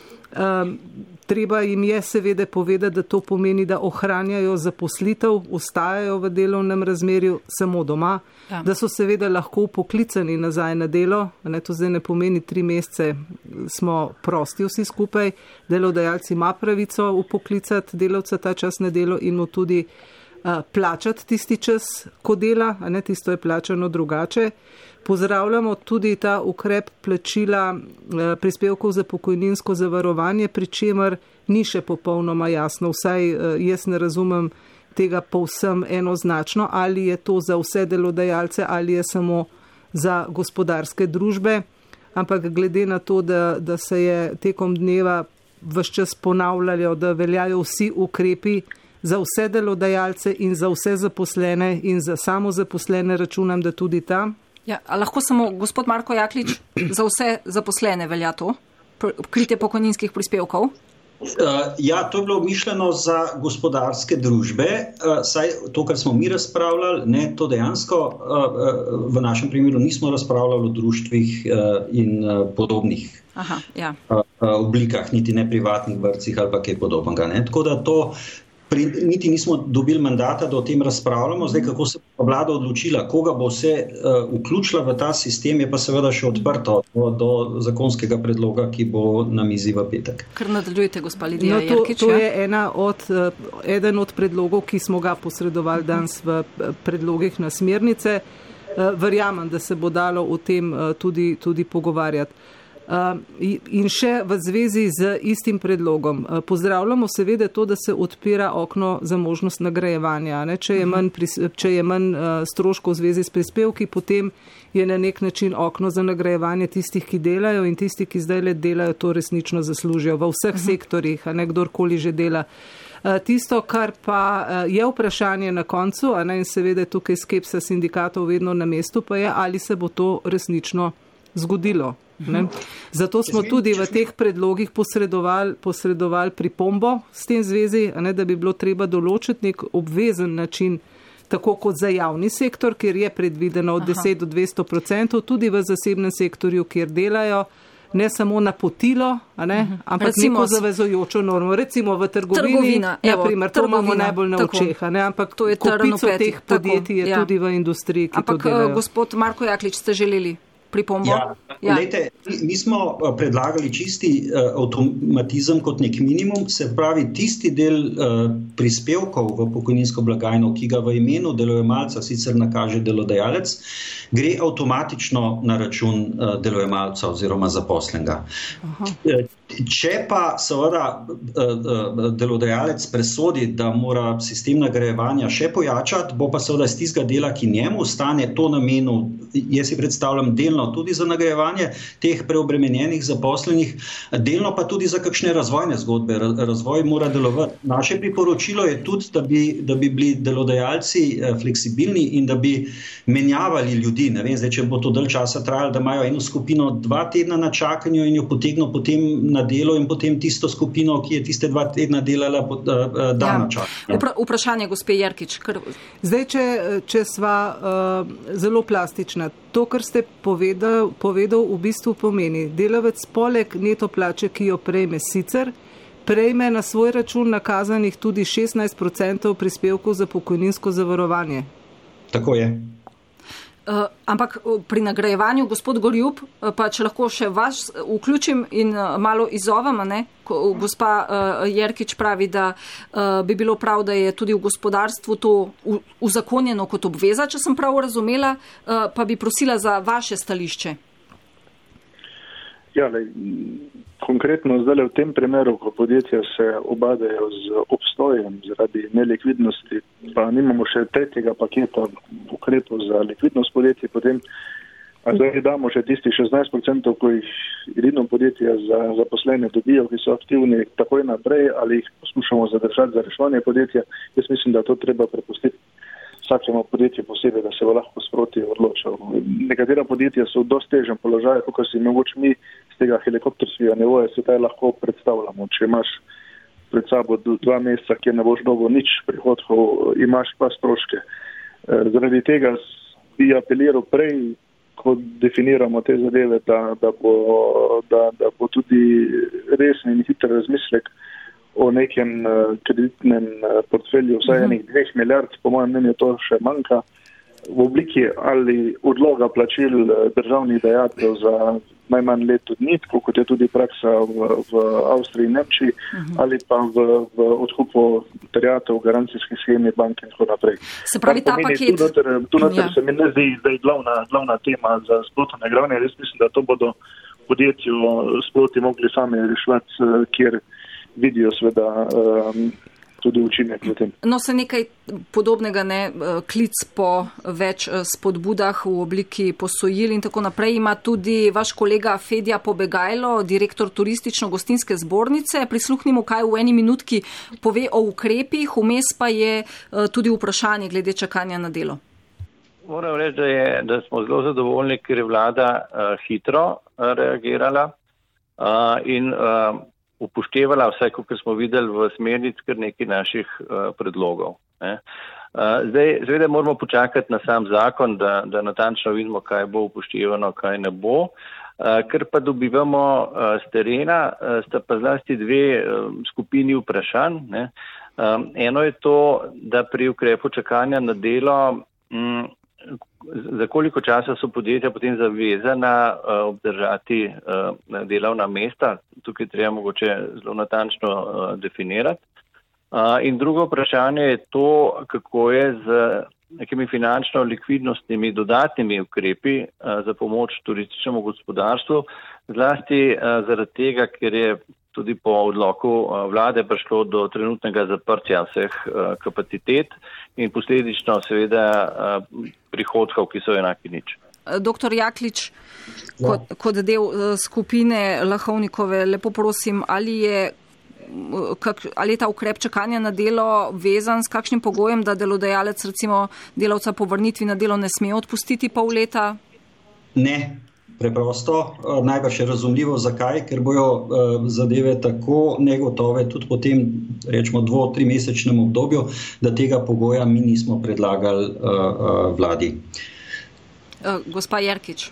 Um, treba jim je seveda povedati, da to pomeni, da ohranjajo zaposlitev, ostajajo v delovnem razmerju samo doma, ja. Da so seveda lahko poklicani nazaj na delo, ne, to zdaj ne pomeni tri mesece, smo prosti vsi skupaj, delodajalci ima pravico upoklicati delavca ta čas na delo in mu tudi uh, plačati tisti čas, ko dela, a ne, tisto je plačano drugače. Pozdravljamo tudi ta ukrep plačila eh, prispevkov za pokojninsko zavarovanje, pri čemer ni še popolnoma jasno, vsaj eh, jaz ne razumem tega povsem enoznačno, ali je to za vse delodajalce ali je samo za gospodarske družbe, ampak glede na to, da, da se je tekom dneva ves čas ponavljalo, da veljajo vsi ukrepi za vse delodajalce in za vse zaposlene in za samozaposlene, računam, da tudi ta. Ja, a lahko samo gospod Marko Jaklič, za vse zaposlene velja to, kritje pokojninskih prispevkov? Uh, ja, to je bilo mišljeno za gospodarske družbe, uh, saj to, kar smo mi razpravljali, ne, to dejansko uh, uh, v našem primeru nismo razpravljali o društvih uh, in uh, podobnih Aha, ja. uh, uh, oblikah, niti ne privatnih vrtcih ali pa kaj podobnega. Ne. Tako da to Pri, niti nismo dobili mandata, da o tem razpravljamo. Zdaj, kako se bo vlada odločila, koga bo vse uh, vključila v ta sistem, je pa seveda še odprto do, do zakonskega predloga, ki bo na mizi v petek. Kar nadaljujete, gospa Lidija no, to, Jerkič. To je ena od, uh, eden od predlogov, ki smo ga posredovali danes v predlogih na smernice. Uh, verjamem, da se bo dalo o tem uh, tudi, tudi pogovarjati. Uh, in še v zvezi z istim predlogom. Uh, pozdravljamo seveda to, da se odpira okno za možnost nagrajevanja. Ne? Če je manj, pris, če je manj uh, stroškov v zvezi s prispevki, potem je na nek način okno za nagrajevanje tistih, ki delajo in tisti, ki zdaj le delajo, to resnično zaslužijo v vseh uh-huh. sektorjih, a ne kdorkoli že dela. Uh, tisto, kar pa uh, je vprašanje na koncu, a ne, in seveda tukaj skepsa sindikatov vedno na mestu, pa je, ali se bo to resnično zgodilo. Ne? Zato smo tudi v teh predlogih posredovali, posredovali pripombo s tem zvezi, a ne, da bi bilo treba določiti nek obvezen način, tako kot za javni sektor, kjer je predvideno od deset do dvesto procentov, tudi v zasebnem sektorju, kjer delajo, ne samo napotilo, a ne, ampak recimo, neko zavezujočo normo. Recimo v trgovini, trgovina, evo, naprimer, to trgovina, imamo najbolj na očeh, ampak to je kopico teh podjetij je tako, tudi ja. v industriji, ki ampak, to delajo. Ampak gospod Marko Jaklič, ste želeli pripombo? Ja, ja. Lejte, mi smo predlagali čisti uh, avtomatizem kot nek minimum, se pravi tisti del uh, prispevkov v pokojninsko blagajno, ki ga v imenu delojemalca sicer nakaže delodajalec, gre avtomatično na račun uh, delojemalca oziroma zaposlenega. Aha. Če pa seveda delodajalec presodi, da mora sistem nagrajevanja še pojačati, bo pa seveda iz tistega dela, ki njemu ostane, to namenil, jaz si predstavljam, delno tudi za nagrajevanje teh preobremenjenih zaposlenih, delno pa tudi za kakšne razvojne zgodbe. Razvoj mora delovati. Naše priporočilo je tudi, da bi, da bi bili delodajalci fleksibilni in da bi menjavali ljudi. Ne vem, zdaj, če bo to dalj časa trajalo, da imajo eno skupino dva tedna na čakanju in jo potegno potem na delo in potem tisto skupino, ki je tiste dva tedna delala dan na čakanju. Upra, vprašanje, gospe Jerkič. Kar... Zdaj, če, če sva uh, zelo plastična, to, kar ste povedal, povedal, v bistvu pomeni, delavec poleg neto plače, ki jo prejme sicer, prejme na svoj račun nakazanih tudi šestnajst procentov prispevkov za pokojninsko zavarovanje. Tako je. Uh, ampak pri nagrajevanju, gospod Gorjup, pa če lahko še vas vključim in uh, malo izzovem, ne? Ko, gospa uh, Jerkič pravi, da uh, bi bilo prav, da je tudi v gospodarstvu to uzakonjeno kot obveza, če sem prav razumela, uh, pa bi prosila za vaše stališče. Ja, le, konkretno zdaj v tem primeru, ko podjetja se obadajo z obstojem zaradi nelikvidnosti, pa nimamo še tretjega paketa ukrepov za likvidnost podjetij, potem zdaj damo še tisti šestnajst procentov, ko jih edino podjetja za zaposlene dobijo, ki so aktivni takoj naprej, ali jih poskušamo zadržati za reševanje podjetja. Jaz mislim, da to treba prepustiti vsakemu podjetje posebej, da se bo lahko sproti odločil. Nekatera podjetja so v dosti težjem položaju, kot si mogoče mi z tega helikopterskega nivoja se taj lahko predstavljamo. Če imaš pred sabo dva meseca, kjer ne boš dobil nič prihodkov, imaš pa stroške. Zaradi tega bi apeliral prej, ko definiramo te zadeve, da, da, bo, da, da bo tudi resen in hiter razmislek o nekem kreditnem portfelju, vsaj uh-huh. enih dveh milijard, po mojem mnenju to še manjka, v obliki ali odloga plačil državnih dajatev za najmanj leto dni, kot je tudi praksa v, v Avstriji in Nemčiji, uh-huh. ali pa v, v odkupu terjatev v garancijski schemi bank in tako naprej. Se pravi, ta paket... Tu noter, tu noter ja. se mi ne zdi, da je glavna, glavna tema za sprotne glavne. Jaz mislim, da to bodo podjetju sproti mogli sami rešvati, kjer vidijo sveda um, tudi učinek v tem. No, se nekaj podobnega, ne, klic po več spodbudah v obliki posojil in tako naprej ima tudi vaš kolega Fedja Pobegajlo, direktor turistično-gostinske zbornice. Prisluhnimo, kaj v eni minutki pove o ukrepih, vmes pa je tudi vprašanje glede čakanja na delo. Moram reči, da, je, da smo zelo zadovoljni, ker je vlada uh, hitro uh, reagirala uh, in uh, upoštevala vse, kot smo videli v smernic, kar nekaj naših uh, predlogov. Ne. Uh, zdaj, seveda moramo počakati na sam zakon, da, da natančno vidimo, kaj bo upoštevano, kaj ne bo. Uh, ker pa dobivamo uh, z terena, uh, sta pa zlasti dve uh, skupini vprašanj. Ne. Um, eno je to, da pri ukrepu čakanja na delo um, za koliko časa so podjetja potem zavezana uh, obdržati uh, delovna mesta. Tukaj treba mogoče zelo natančno uh, definirati. Uh, in drugo vprašanje je to, kako je z nekimi finančno likvidnostnimi dodatnimi ukrepi uh, za pomoč turističnemu gospodarstvu, zlasti uh, zaradi tega, ker je tudi po odloku vlade prišlo do trenutnega zaprtja vseh uh, kapacitet in posledično seveda uh, prihodkov, ki so enaki nič. Doktor Jaklič, ja. kot, kot del uh, skupine Lahovnikove, lepo prosim, ali je, kak, ali je ta ukrep čakanja na delo vezan s kakšnim pogojem, da delodajalec recimo delavca po vrnitvi na delo ne sme odpustiti pol leta? Ne. Preprosto, najbrž je razumljivo, zakaj, ker bojo uh, zadeve tako negotove tudi po tem, rečemo, dvo, tri mesečnem obdobju, da tega pogoja mi nismo predlagali uh, uh, vladi. Uh, gospa Jerkič.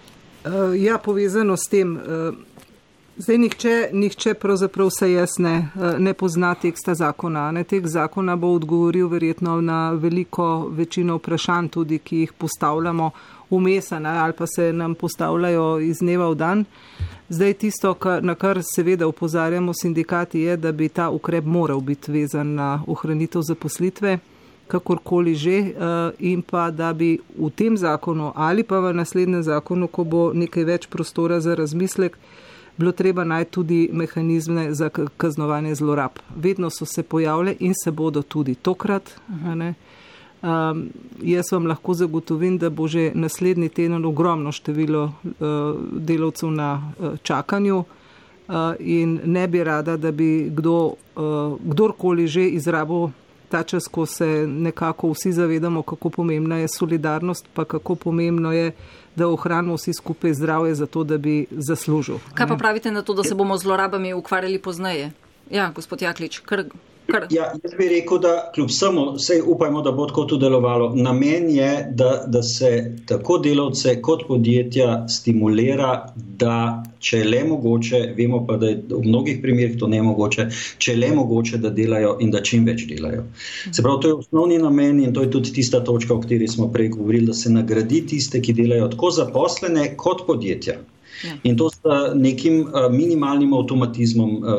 Uh, ja, povezano s tem. Uh, zdaj nihče, nihče pravzaprav se jaz ne, uh, ne pozna teksta zakona. Ne? Tekst zakona bo odgovoril verjetno na veliko večino vprašanj tudi, ki jih postavljamo vmesane ali pa se nam postavljajo iz dneva v dan. Zdaj tisto, kar, na kar seveda opozarjamo sindikati, je, da bi ta ukrep moral biti vezan na ohranitev zaposlitve, kakorkoli že, in pa da bi v tem zakonu ali pa v naslednjem zakonu, ko bo nekaj več prostora za razmislek, bilo treba najti tudi mehanizme za kaznovanje zlorab. Vedno so se pojavile in se bodo tudi tokrat, ne? Um, jaz vam lahko zagotovim, da bo že naslednji teden ogromno število uh, delavcev na uh, čakanju uh, in ne bi rada, da bi kdo, uh, kdorkoli že izrabil ta čas, ko se nekako vsi zavedamo, kako pomembna je solidarnost, pa kako pomembno je, da ohranimo vsi skupaj zdravje za to, da bi zaslužil. Kaj pa pravite na to, da se bomo z zlorabami ukvarjali pozneje? Ja, gospod Jaklič, kar... Ja, jaz bi rekel, da kljub vsemu, vsej upajmo, da bo tako tudi delovalo. Namen je, da, da se tako delavce kot podjetja stimulira, da če le mogoče, vemo pa, da je v mnogih primerih to nemogoče, če le mogoče, da delajo in da čim več delajo. Se pravi, to je osnovni namen in to je tudi tista točka, o kateri smo prej govorili, da se nagradi tiste, ki delajo tako zaposlene kot podjetja. Ja. In to s nekim uh, minimalnim avtomatizmom uh,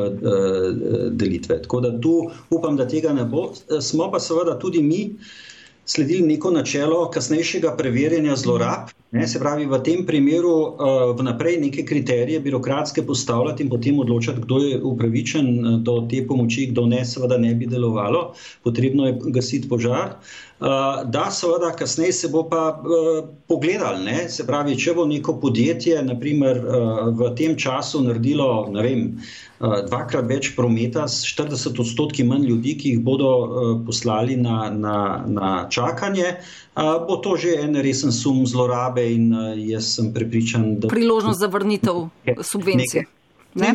uh, delitve. Tako da tu upam, da tega ne bo. Smo pa seveda tudi mi sledili neko načelo kasnejšega preverjanja zlorab. Ne, se pravi, v tem primeru uh, vnaprej neke kriterije birokratske postavljati in potem odločati, kdo je upravičen do te pomoči, kdo ne, seveda ne bi delovalo. Potrebno je gasiti požar. Uh, da, seveda, kasneje se bo pa uh, pogledal, ne? Se pravi, če bo neko podjetje, naprimer, uh, v tem času naredilo, ne vem, uh, dvakrat več prometa s štirideset odstotki manj ljudi, ki jih bodo uh, poslali na, na, na čakanje, uh, bo to že en resen sum zlorabe in uh, jaz sem prepričan, da... Priložnost za vrnitev subvencij. Ne, ne,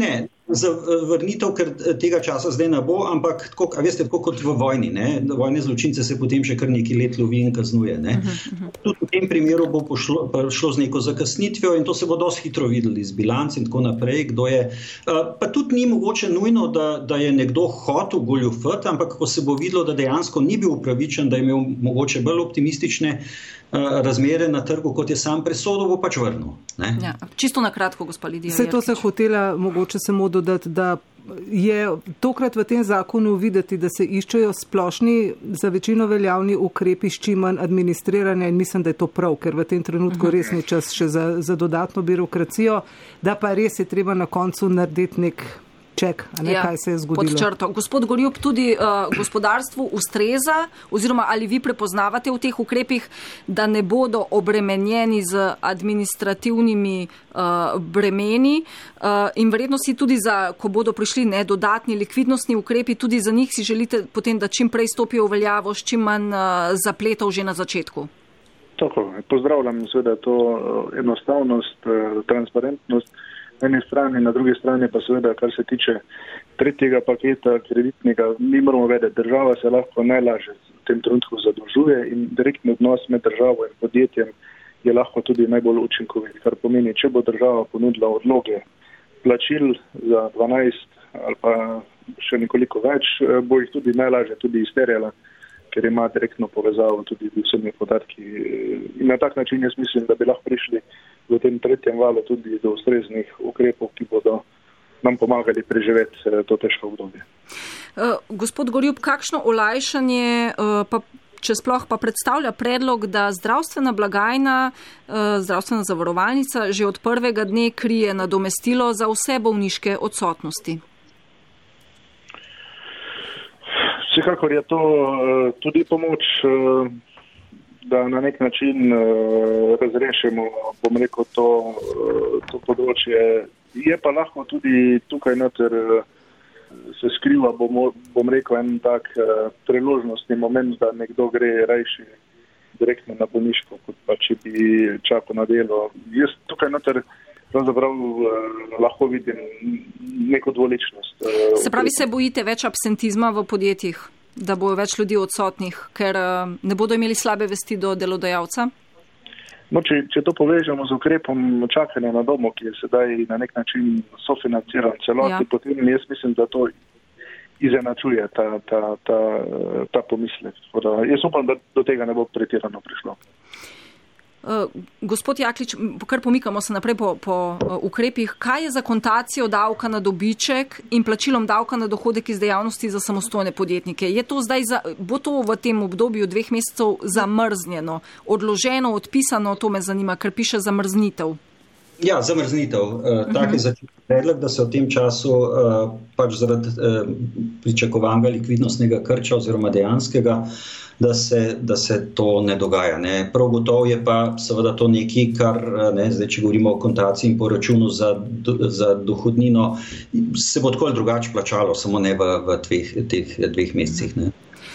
zavrnitev, ker tega časa zdaj ne bo, ampak tako, a veste, tako kot v vojni, ne? Vojne zločince se potem še kar nekaj let lovi in kaznuje. Ne? Tudi v tem primeru bo pošlo, šlo z neko zakasnitvijo in to se bo dosti hitro videli iz bilanc in tako naprej, kdo je. Pa tudi ni mogoče nujno, da, da je nekdo hotel goljufati, ampak ko se bo videlo, da dejansko ni bil upravičen, da je imel mogoče bolj optimistične razmere na trgu, kot je sam presodil, bo pač vrnil. Ne? Ja, čisto na kratko, gospa Lidija. Vse to se hotela mogoče samo dodati, da je tokrat v tem zakonu videti, da se iščejo splošni, za večino veljavni ukrepi s čim manj administriranja in mislim, da je to prav, ker v tem trenutku res ni čas še za, za dodatno birokracijo, da pa res je treba na koncu narediti nek ček, a ne, ja, kaj se je zgodilo. Pod črto. Gospod Gorjup, tudi uh, gospodarstvu ustreza, oziroma ali vi prepoznavate v teh ukrepih, da ne bodo obremenjeni z administrativnimi uh, bremeni uh, in verjetno si tudi za, ko bodo prišli ne, dodatni likvidnostni ukrepi, tudi za njih si želite potem, da čim prej stopijo v veljavo, s čim manj uh, zapletov že na začetku. Tako, pozdravljam seveda to enostavnost, transparentnost na eni strani, na drugi strani pa seveda, kar se tiče tretjega paketa kreditnega, mi moramo vedeti, država se lahko najlažje v tem trenutku zadolžuje in direktni odnos med državo in podjetjem je lahko tudi najbolj učinkovit, kar pomeni, če bo država ponudila odloge plačil za dvanajst ali pa še nekoliko več, bo jih tudi najlažje tudi izterjala, ker ima direktno povezavo tudi z vsemi podatki. In na tak način jaz mislim, da bi lahko prišli v tem tretjem valu tudi do ustreznih ukrepov, ki bodo nam pomagali preživeti to težko obdobje. Uh, gospod Gorjup, kakšno olajšanje, uh, pa, če sploh pa predstavlja predlog, da zdravstvena blagajna, uh, zdravstvena zavarovalnica že od prvega dne krije nadomestilo za vse bolniške odsotnosti? Vsekakor je to uh, tudi pomoč, uh, da na nek način uh, razrešimo, bom rekel, to, uh, to področje. Je pa lahko tudi tukaj noter uh, se skriva, bom, bom rekel, en tak uh, priložnostni moment, da nekdo gre rajši direktno na bolniško, kot pa če bi čakal na delo. Jaz tukaj noter pravzaprav uh, lahko vidim neko dvoličnost. Uh, se pravi, se bojite več absentizma v podjetjih, da bo več ljudi odsotnih, ker uh, ne bodo imeli slabe vesti do delodajalca? No, če, če to povežemo z ukrepom čakanja na domu, ki je sedaj na nek način sofinanciran celoti, ja. Potem jaz mislim, da to izenačuje ta, ta, ta, ta pomislek. Jaz upam, da do tega ne bo pretirano prišlo. Uh, gospod Jaklič, kar pomikamo se naprej po, po uh, ukrepih, kaj je za akontacijo davka na dobiček in plačilom davka na dohodek iz dejavnosti za samostojne podjetnike? Je to zdaj za, bo to v tem obdobju dveh mesecev zamrznjeno, odloženo, odpisano, to me zanima, ker piše zamrznitev. Ja, zamrznitev. Uh, tak je začetek predlog, da se v tem času uh, pač zaradi uh, pričakovanega likvidnostnega krča oziroma dejanskega, da se, da se to ne dogaja. Ne. Prav gotovo je pa seveda to nekaj, kar, ne, zdaj, če govorimo o kontaciji in po računu za, za dohodnino, se bo tako ali drugače plačalo, samo ne v, v tveh, teh dveh mesecih. Ne.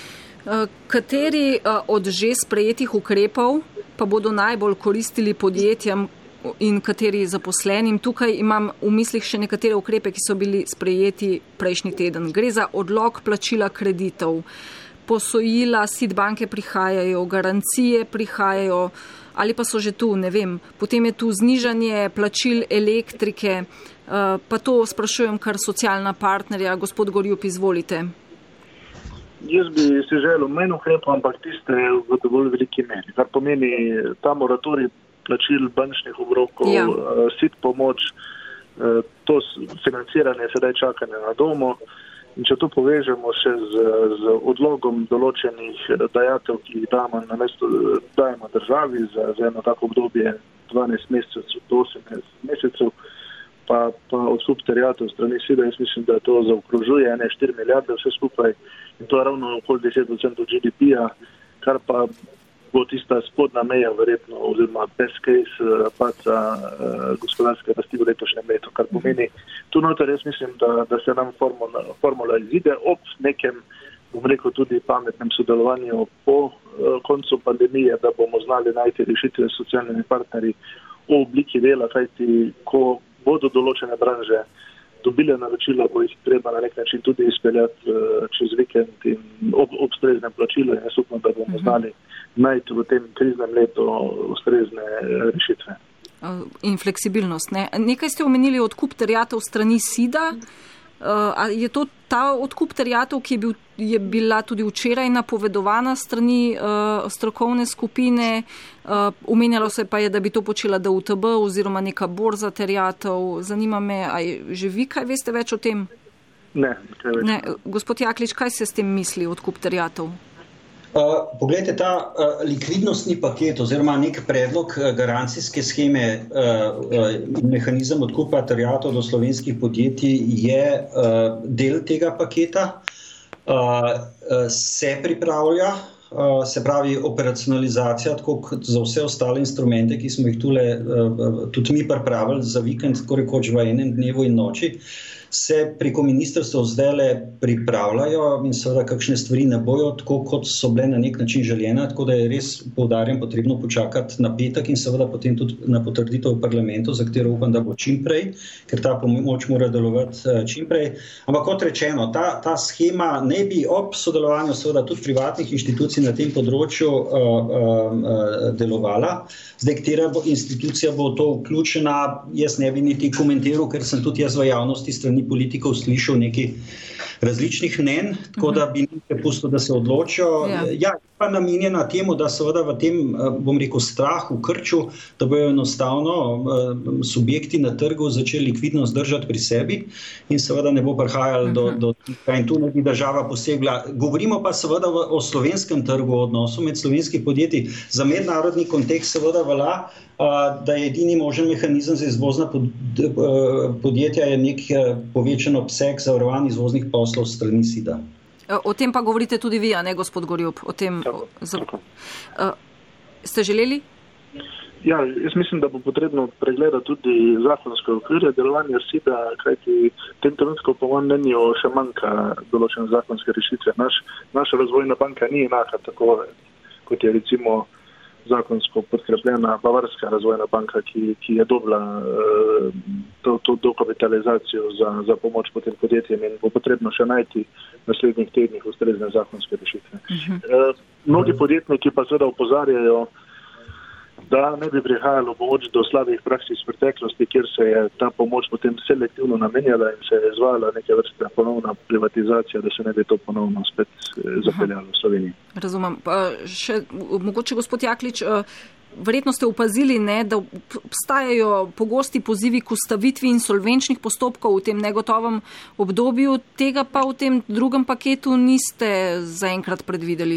Kateri od že sprejetih ukrepov pa bodo najbolj koristili podjetjem in kateri zaposlenim? Tukaj imam v mislih še nekatere ukrepe, ki so bili sprejeti prejšnji teden. Gre za odlog plačila kreditov, posojila, SID banke prihajajo, garancije prihajajo, ali pa so že tu, ne vem. Potem je tu znižanje plačil elektrike, pa to sprašujem kar socialna partnerja. Gospod Gorjup, izvolite. Jaz bi si želel manj ukrepov, ampak tiste v dovolj veliki meri. Kar pomeni ta moratorij plačil bančnih obrokov, ja. SID pomoč, to financiranje sedaj čakanje na domu. In če to povežemo še z, z odlogom določenih dajatev, ki jih damo na mesto, dajemo državi za, za eno tako obdobje dvanajst mesecev do osemnajst mesecev, pa, pa odkup terjatev strani SID-a, jaz mislim, da to zaokrožuje ene štiri milijarde vse skupaj in to je ravno okoli deset procentov G D P-ja, kar pa bo tista spodna meja verjetno oziroma best case paca uh, gospodarske rasti v letošnjem letu, kar pomeni tu noter, jaz mislim, da, da se nam formula, formula izide ob nekem, bom rekel, tudi pametnem sodelovanju po uh, koncu pandemije, da bomo znali najti rešitve s socialnimi partnerji v obliki dela, kajti ko bodo določene branže dobile naročila, bo jih treba na nek način tudi izpeljati uh, čez vikend in ob, ob ustreznem plačilu. Jaz upam, da bomo znali najti v tem kriznem letu ustrezne rešitve. In fleksibilnost. Ne? Nekaj ste omenili odkup terjatev strani SIDA. Uh, je to ta odkup terjatev, ki je, bil, je bila tudi včeraj napovedovana strani uh, strokovne skupine? Uh, omenjalo se pa je, da bi to počela D U T B oziroma neka borza terjatev. Zanima me, a že vi kaj veste več o tem? Ne, kaj več. Ne. Gospod Jaklič, kaj se s tem misli odkup terjatev? Uh, poglejte, ta uh, likvidnostni paket oziroma nek predlog uh, garancijske scheme in uh, uh, mehanizem odkupa terjatev do slovenskih podjetij je uh, del tega paketa. Uh, uh, se pripravlja, uh, se pravi operacionalizacija, tako kot za vse ostale instrumente, ki smo jih tule uh, tudi mi pripravili za vikend, tako rekoč v enem dnevu in noči. Se preko ministrstva zdajle pripravljajo in seveda kakšne stvari ne bojo tako, kot so bile na nek način željene, tako da je res, poudarjam, potrebno počakati na petek in seveda potem tudi na potrditev v parlamentu, za katero upam, da bo čim prej, ker ta pomoč mora delovati čim prej. Ampak kot rečeno, ta, ta schema ne bi ob sodelovanju seveda tudi privatnih inštitucij na tem področju uh, uh, delovala. Zdaj, katera bo, institucija bo to vključena, jaz ne bi niti komentiral, ker sem tudi jaz v javnosti strani politikov slišal nekaj različnih mnen, tako da bi nekaj pustil, da se odločijo. Ja, ja pa namenjena temu, da seveda v tem, bom rekel, strahu, krču, da bojo enostavno subjekti na trgu začeli likvidnost držati pri sebi in seveda ne bo prihajalo do, do tega in tu ne bi država posegla. Govorimo pa seveda v, o slovenskem trgu, odnosu med slovenskih podjetij. Za mednarodni kontekst seveda velja, da je edini možen mehanizem za izvozna podjetja je nek povečan obseg zavarovanj izvoznih poslov strani SIDA. O tem pa govorite tudi vi, a ne, gospod Gorjup? O tem, tako, za... tako. Uh, ste želeli? Ja, jaz mislim, da bo potrebno pregledati tudi zakonske okvire delovanja SIDA, kajti v tem trenutku po mojem mnenju še manjka določene zakonske rešitve. Naš, naša razvojna banka ni enaka tako, kot je recimo zakonsko podkrepljena Bavarska razvojna banka, ki, ki je dobila uh, to, to dokapitalizacijo za, za pomoč potem podjetjem in bo potrebno še najti v naslednjih tednih ustrezne zakonske rešitve. Uh-huh. Uh, mnogi podjetniki pa seveda opozarjajo, da ne bi prihajalo pomoč do slabih praks iz preteklosti, kjer se je ta pomoč potem selektivno namenjala in se je izvajala neke vrste ponovna privatizacija, da se ne bi to ponovno spet zapeljalo v Sloveniji. Razumem. Pa še, mogoče gospod Jaklič, verjetno ste opazili, ne, da obstajajo pogosti pozivi k ustavitvi insolvenčnih postopkov v tem negotovem obdobju, tega pa v tem drugem paketu niste zaenkrat predvideli?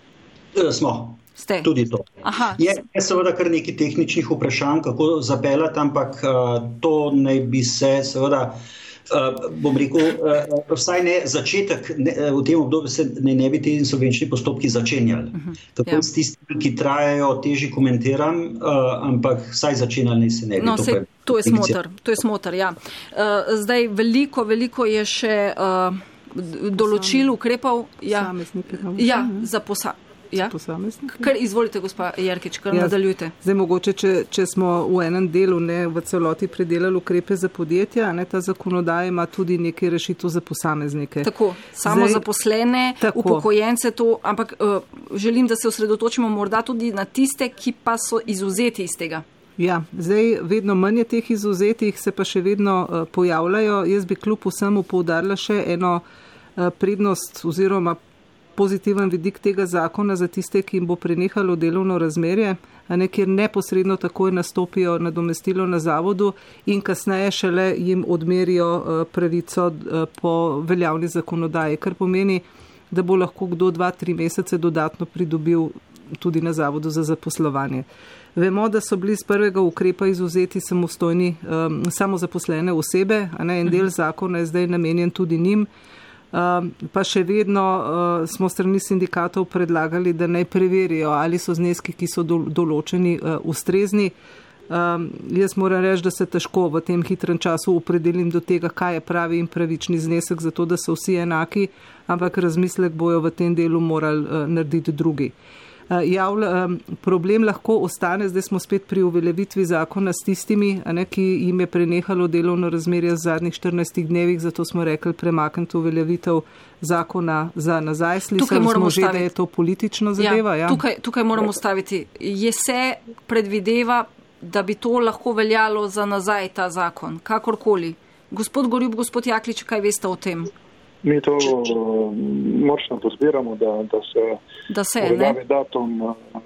Smo. Ste. Tudi to. Aha. Je, je seveda kar nekaj tehničnih vprašanj, kako zapeljati, ampak uh, to naj bi se seveda, uh, bom rekel, uh, vsaj ne začetek, ne, v tem obdobju se ne, ne bi ti insolvenčni postopki začenjali. Uh-huh. Tako ja. S tistimi, ki trajajo, težje komentiram, uh, ampak vsaj začenjali ne se ne bi. No, to, sej, to je smotr, to je smotr, ja. Uh, zdaj veliko, veliko je še uh, določil, ukrepov. Ja, ja, za posameznike. Ja. Kar izvolite, gospa Jerkič, kar ja, nadaljujte. Zdaj mogoče, če, če smo v enem delu ne v celoti predelali ukrepe za podjetja, ne, ta zakonodaja ima tudi nekaj rešitev za posameznike. Tako, samo zdaj, zaposlene, tako. Upokojence to, ampak uh, želim, da se osredotočimo morda tudi na tiste, ki pa so izuzeti iz tega. Ja, zdaj vedno manj je teh izuzetih, se pa še vedno uh, pojavljajo. Jaz bi kljub vsemu poudarila še eno uh, prednost oziroma pozitiven vidik tega zakona za tiste, ki jim bo prenehalo delovno razmerje, a ne, kjer neposredno takoj nastopijo nadomestilo na zavodu in kasneje šele jim odmerijo pravico po veljavni zakonodaji, kar pomeni, da bo lahko kdo dva, tri mesece dodatno pridobil tudi na zavodu za zaposlovanje. Vemo, da so bili z prvega ukrepa izuzeti samostojni, um, samozaposlene osebe, a ne, en del zakona je zdaj namenjen tudi njim. Uh, pa še vedno uh, smo strani sindikatov predlagali, da naj preverijo, ali so zneski, ki so do, določeni, uh, ustrezni. Uh, jaz moram reči, da se težko v tem hitrem času opredelim do tega, kaj je pravi in pravični znesek, zato da so vsi enaki, ampak razmislek bojo v tem delu morali uh, narediti drugi. javlja, problem lahko ostane, zdaj smo spet pri uveljavitvi zakona s tistimi, a ne, ki jim je prenehalo delovno razmerje v zadnjih štirinajstih dnevih, zato smo rekli premakniti uveljavitev zakona za nazaj. Slišali smo že, da je to politična zadeva. Ja, ja. Tukaj, tukaj moramo staviti. Je se predvideva, da bi to lahko veljalo za nazaj ta zakon, kakorkoli. Gospod Gorjup, gospod Jaklič, kaj veste o tem? Mi to močno pozbiramo, da, da se, da se uveljavi datum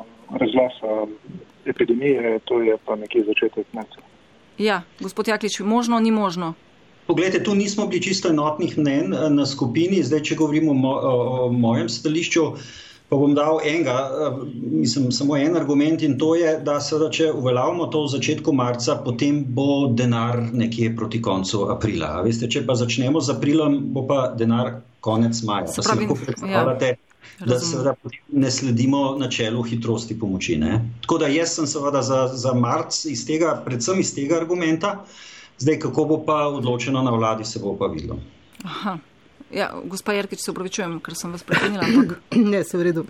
razglasa epidemije, to je pa nekje začetek marca. Ja, gospod Jaklič, možno, ni možno? Poglejte, tu nismo bili čisto enotnih mnen na skupini, zdaj, če govorimo o, mo o mojem stališču, pa bom dal enega, mislim, samo en argument in to je, da seveda, če uveljavimo to v začetku marca, potem bo denar nekje proti koncu aprila. A veste, če pa začnemo z aprilom, bo pa denar konec maja. Se pravi, pa si lahko predstavljate, ja, da seveda ne sledimo načelu hitrosti pomoči. Ne? Tako da jaz sem seveda za, za marc iz tega, predvsem iz tega argumenta, zdaj kako bo pa odločeno na vladi, se bo pa videlo. Aha. Ja, gospa Jerkič, se upravičujem, ker sem vas prekinila, ampak... Ne, se v redu.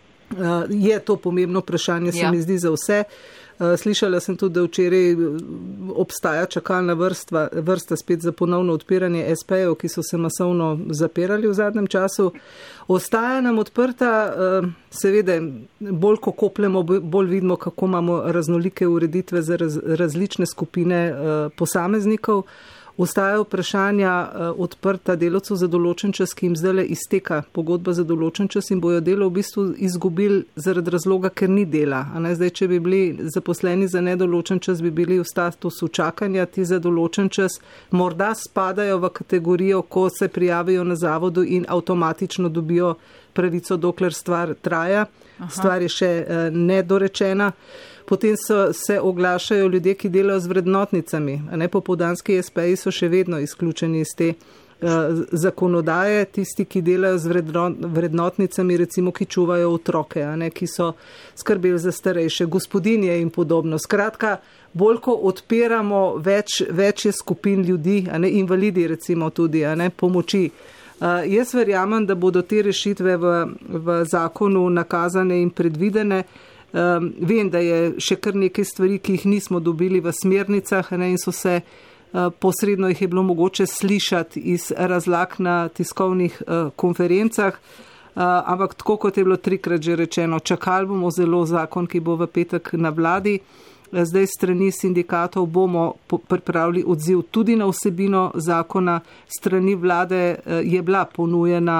Uh, je to pomembno vprašanje, se ja. mi zdi za vse. Uh, slišala sem tudi, da včeraj obstaja čakalna vrsta, vrsta spet za ponovno odpiranje es pe-jev, ki so se masovno zapirali v zadnjem času. Ostaja nam odprta, uh, seveda, bolj ko kopljemo, bolj vidimo, kako imamo raznolike ureditve za raz, različne skupine uh, posameznikov. Ostajajo vprašanja uh, odprta delavcev za določen čas, ki jim zdaj izteka pogodba za določen čas in bojo delo v bistvu izgubili zaradi razloga, ker ni dela. A ne, zdaj, če bi bili zaposleni za nedoločen čas, bi bili v statusu čakanja, ti za določen čas morda spadajo v kategorijo, ko se prijavijo na zavodu in avtomatično dobijo pravico, dokler stvar traja. Aha. Stvar je še uh, nedorečena. Potem so, se oglašajo ljudje, ki delajo z vrednotnicami. A ne, popoldanski es pe-ji so še vedno izključeni iz te uh, zakonodaje. Tisti, ki delajo z vrednotnicami, recimo, ki čuvajo otroke, a ne, ki so skrbeli za starejše, gospodinje in podobno. Skratka, bolj ko odpiramo več, več je skupin ljudi, a ne, invalidi recimo tudi, a ne, pomoči. Uh, jaz verjamem, da bodo te rešitve v, v zakonu nakazane in predvidene. Um, vem, da je še kar nekaj stvari, ki jih nismo dobili v smernicah, ne, in so se uh, posredno jih je bilo mogoče slišati iz razlag na tiskovnih uh, konferencah, uh, ampak tako kot je bilo trikrat že rečeno, čakali bomo zelo zakon, ki bo v petek na vladi. Zdaj strani sindikatov bomo pripravili odziv tudi na vsebino zakona. Strani vlade je bila ponujena,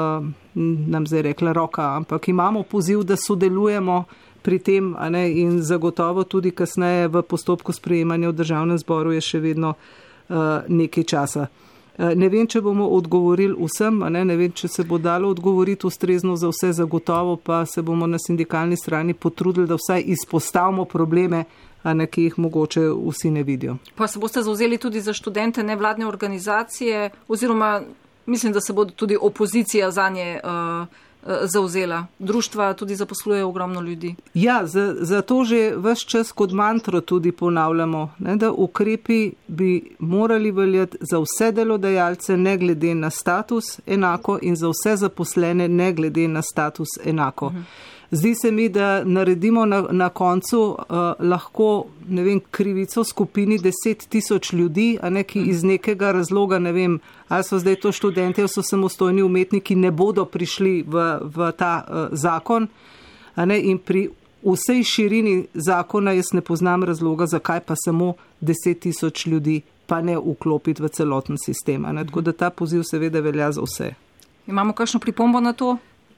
nam zdaj rekla roka, ampak imamo poziv, da sodelujemo pri tem, a ne, in zagotovo tudi kasneje v postopku sprejemanja v državnem zboru je še vedno nekaj časa. Ne vem, če bomo odgovorili vsem, a ne, ne vem, če se bo dalo odgovoriti ustrezno za vse, zagotovo pa se bomo na sindikalni strani potrudili, da vsaj izpostavimo probleme, a ne, ki jih mogoče vsi ne vidijo. Pa se boste zauzeli tudi za študente nevladne organizacije, oziroma mislim, da se bodo tudi opozicija za nje uh, zauzela. Društva tudi zaposlujejo ogromno ljudi. Ja, za, za to že ves čas kot mantro tudi ponavljamo, ne, da ukrepi bi morali veljati za vse delodajalce ne glede na status enako in za vse zaposlene ne glede na status enako. Uh-huh. Zdi se mi, da naredimo na, na koncu uh, lahko, ne vem, krivico skupini deset tisoč ljudi, a ne, ki iz nekega razloga, ne vem, ali so zdaj to študenti, ali so samostojni umetniki, ne bodo prišli v, v ta uh, zakon, a ne, in pri vsej širini zakona jaz ne poznam razloga, zakaj pa samo deset tisoč ljudi pa ne vklopiti v celoten sistem. A ne, tako da ta poziv seveda velja za vse. Imamo kakšno pripombo na to?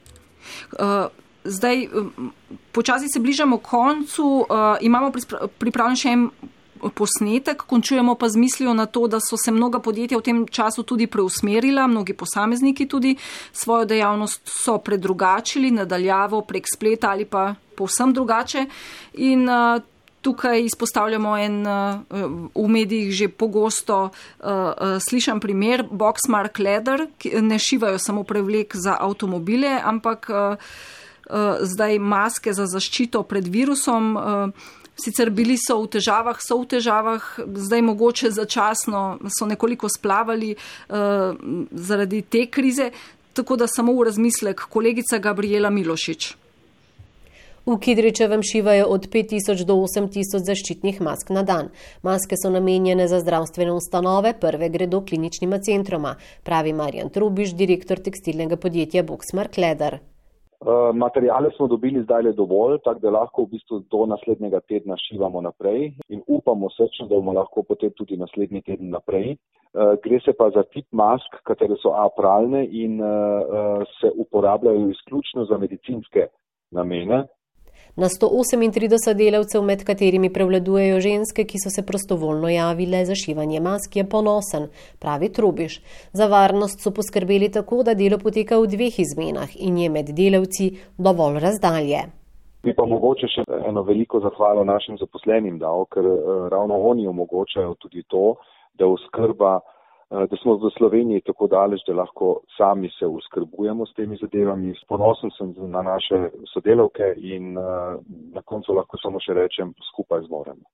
Uh, Zdaj, počasi se bližamo koncu, uh, imamo pripravljen še en posnetek, končujemo pa z mislijo na to, da so se mnoga podjetja v tem času tudi preusmerila, mnogi posamezniki tudi svojo dejavnost so predrugačili, nadaljavo prek spleta ali pa povsem drugače. In uh, tukaj izpostavljamo en uh, v medijih že pogosto uh, uh, slišan primer, Boxmark Leather, ki ne šivajo samo prevlek za avtomobile, ampak uh, Uh, zdaj maske za zaščito pred virusom, uh, sicer bili so v težavah, so v težavah, zdaj mogoče začasno so nekoliko splavali uh, zaradi te krize, tako da samo v razmislek kolegica Gabriela Milošič. V Kidričevem šivajo od pet tisoč do osem tisoč zaščitnih mask na dan. Maske so namenjene za zdravstvene ustanove, prve gredo kliničnima centroma, pravi Marjan Trubiš, direktor tekstilnega podjetja Boxmark Leather. Uh, materijale smo dobili zdaj le dovolj, tako da lahko v bistvu do naslednjega tedna šivamo naprej in upamo srčno, da bomo lahko potem tudi naslednji teden naprej. Uh, gre se pa za tip mask, katere so apralne in uh, uh, se uporabljajo izključno za medicinske namene. Na sto osemintrideset delavcev, med katerimi prevladujejo ženske, ki so se prostovoljno javile za šivanje mask, je ponosen, pravi Trubiš. Za varnost so poskrbeli tako, da delo poteka v dveh izmenah in je med delavci dovolj razdalje. Bi pa mogoče še eno veliko zahvalo našim zaposlenim dal, ker ravno oni omogočajo tudi to, da oskrba, da smo v Sloveniji tako daleč, da lahko sami se uskrbujemo s temi zadevami. Ponosen sem na naše sodelavke in na koncu lahko samo še rečem, skupaj zmoremo.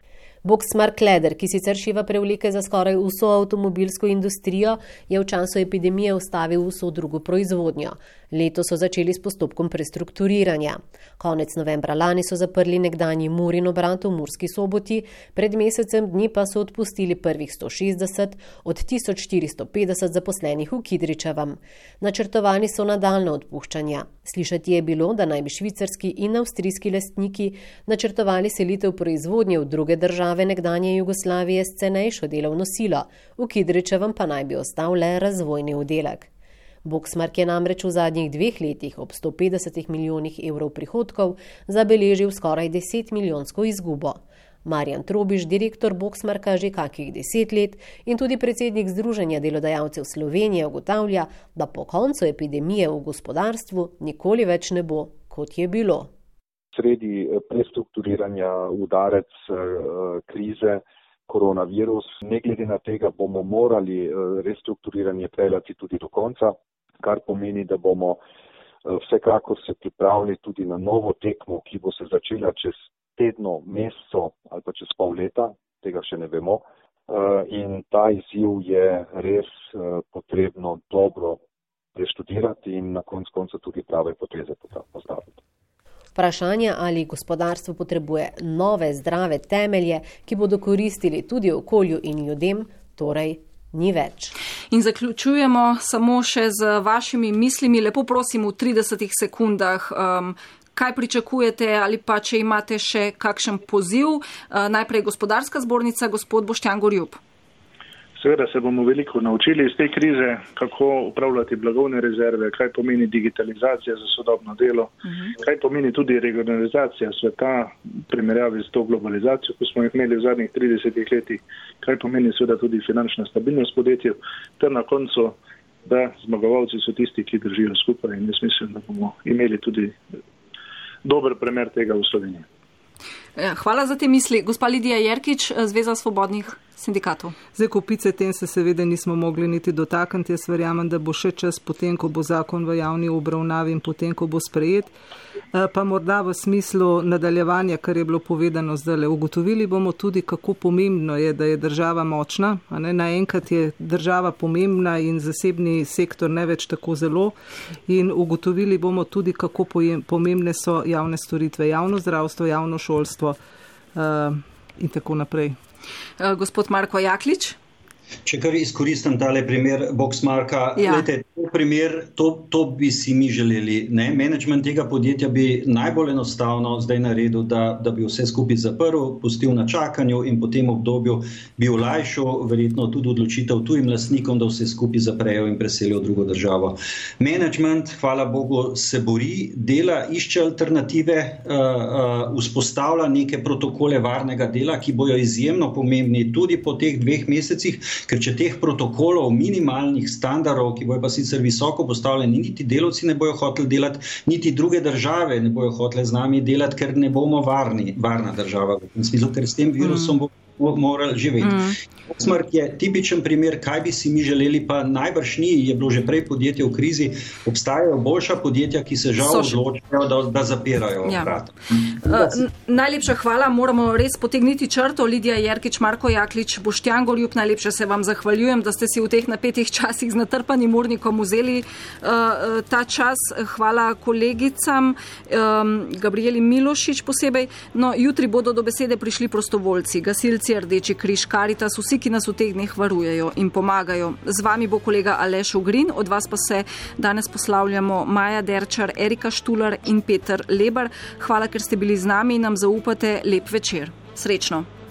Boxmark Leather, ki sicer šiva prevleke za skoraj vso avtomobilsko industrijo, je v času epidemije ustavil vso drugo proizvodnjo. Leto so začeli s postopkom prestrukturiranja. Konec novembra lani so zaprli nekdanji Murin obrat v Murski Soboti, pred mesecem dni pa so odpustili prvih sto šestdeset od tisoč štiristo petdeset zaposlenih v Kidričevem. Načrtovani so nadaljnja odpuščanja. Slišati je bilo, da naj bi švicarski in avstrijski lastniki načrtovali selitev proizvodnje v druge države nekdanje Jugoslavije s cenejšo delovno silo, v Kidričevem pa naj bi ostal le razvojni oddelek. Boxmark je namreč v zadnjih dveh letih ob sto petdeset milijonih evrov prihodkov zabeležil skoraj deset milijonsko izgubo. Marjan Trubiš, direktor Boxmarka že kakih deset let in tudi predsednik Združenja delodajalcev Slovenije, ugotavlja, da po koncu epidemije v gospodarstvu nikoli več ne bo, kot je bilo. Sredi prestrukturiranja udarec krize koronavirus, ne glede na tega bomo morali restrukturiranje peljati tudi do konca, kar pomeni, da bomo vsekakor se pripravili tudi na novo tekmo, ki bo se začela čez tedno, meseco ali pa čez pol leta, tega še ne vemo. In ta izziv je res potrebno dobro preštudirati in na koncu konca tudi prave poteze postaviti. Vprašanje, ali gospodarstvo potrebuje nove zdrave temelje, ki bodo koristili tudi okolju in ljudem, torej ni več. In zaključujemo samo še z vašimi mislimi. Lepo prosim v tridesetih sekundah, um, kaj pričakujete ali pa če imate še kakšen poziv. Uh, najprej gospodarska zbornica, gospod Boštjan Gorjup. Seveda se bomo veliko naučili iz te krize, kako upravljati blagovne rezerve, kaj pomeni digitalizacija za sodobno delo, uh-huh. kaj pomeni tudi regionalizacija sveta v primerjavi s to globalizacijo, ko smo imeli v zadnjih tridesetih letih, kaj pomeni seveda tudi finančna stabilnost podjetja, ter na koncu, da zmagovalci so tisti, ki držijo skupaj in jaz mislim, da bomo imeli tudi dober primer tega v Sloveniji. Hvala za te misli. Gospa Lidija Jerkič, Zveza svobodnih sindikatov. Zdaj, kopice tem se seveda nismo mogli niti dotakniti. Jaz verjamem, da bo še čas potem, ko bo zakon v javni obravnavi in potem, ko bo sprejet. Pa morda v smislu nadaljevanja, kar je bilo povedano zdaj. Ugotovili bomo tudi, kako pomembno je, da je država močna. Naenkrat je država pomembna in zasebni sektor ne več tako zelo. In ugotovili bomo tudi, kako pomembne so javne storitve, javno zdravstvo, javno šolstvo uh, in tako naprej. Uh, gospod Marko Jaklič. Če kar izkoristim tale primer Boxmarka, ja. Lejte, to, primer, to, to bi si mi želeli. Ne? Management tega podjetja bi najbolj enostavno zdaj naredil, da, da bi vse skupaj zaprl, pustil na čakanju in po tem obdobju bi olajšal verjetno tudi odločitev tujim lastnikom, da vse skupaj zaprejo in preselijo v drugo državo. Management, hvala Bogu, se bori, dela, išče alternative, uh, uh, vzpostavlja neke protokole varnega dela, ki bojo izjemno pomembni tudi po teh dveh mesecih, ker če teh protokolov, minimalnih standardov, ki bojo pa sicer visoko postavljeni, niti delavci ne bojo hoteli delati, niti druge države ne bojo hoteli z nami delati, ker ne bomo varni, varna država. V smislu, ker s tem virusom bo morali živeti. Mm. Proxmark je tipičen primer, kaj bi si mi želeli, pa najbrž ni, je bilo že prej podjetje v krizi, obstajajo boljša podjetja, ki se žal odločajo, da, da zapirajo ja. vrat. Uh, najlepša hvala, moramo res potegniti črto. Lidija Jerkič, Marko Jaklič, Boštjan Gorjup, najlepše se vam zahvaljujem, da ste si v teh napetih časih z natrpanim urnikom vzeli uh, ta čas. Hvala kolegicam, um, Gabrieli Milošič posebej. No, jutri bodo do besede prišli prostovoljci, gasilci, Rdeči križ, Karitas, vsi, ki nas v teh dneh varujejo in pomagajo. Z vami bo kolega Aleš Ogrin, od vas pa se danes poslavljamo Maja Derčar, Erika Štular in Peter Lebar. Hvala, ker ste bili z nami in nam zaupate lep večer. Srečno!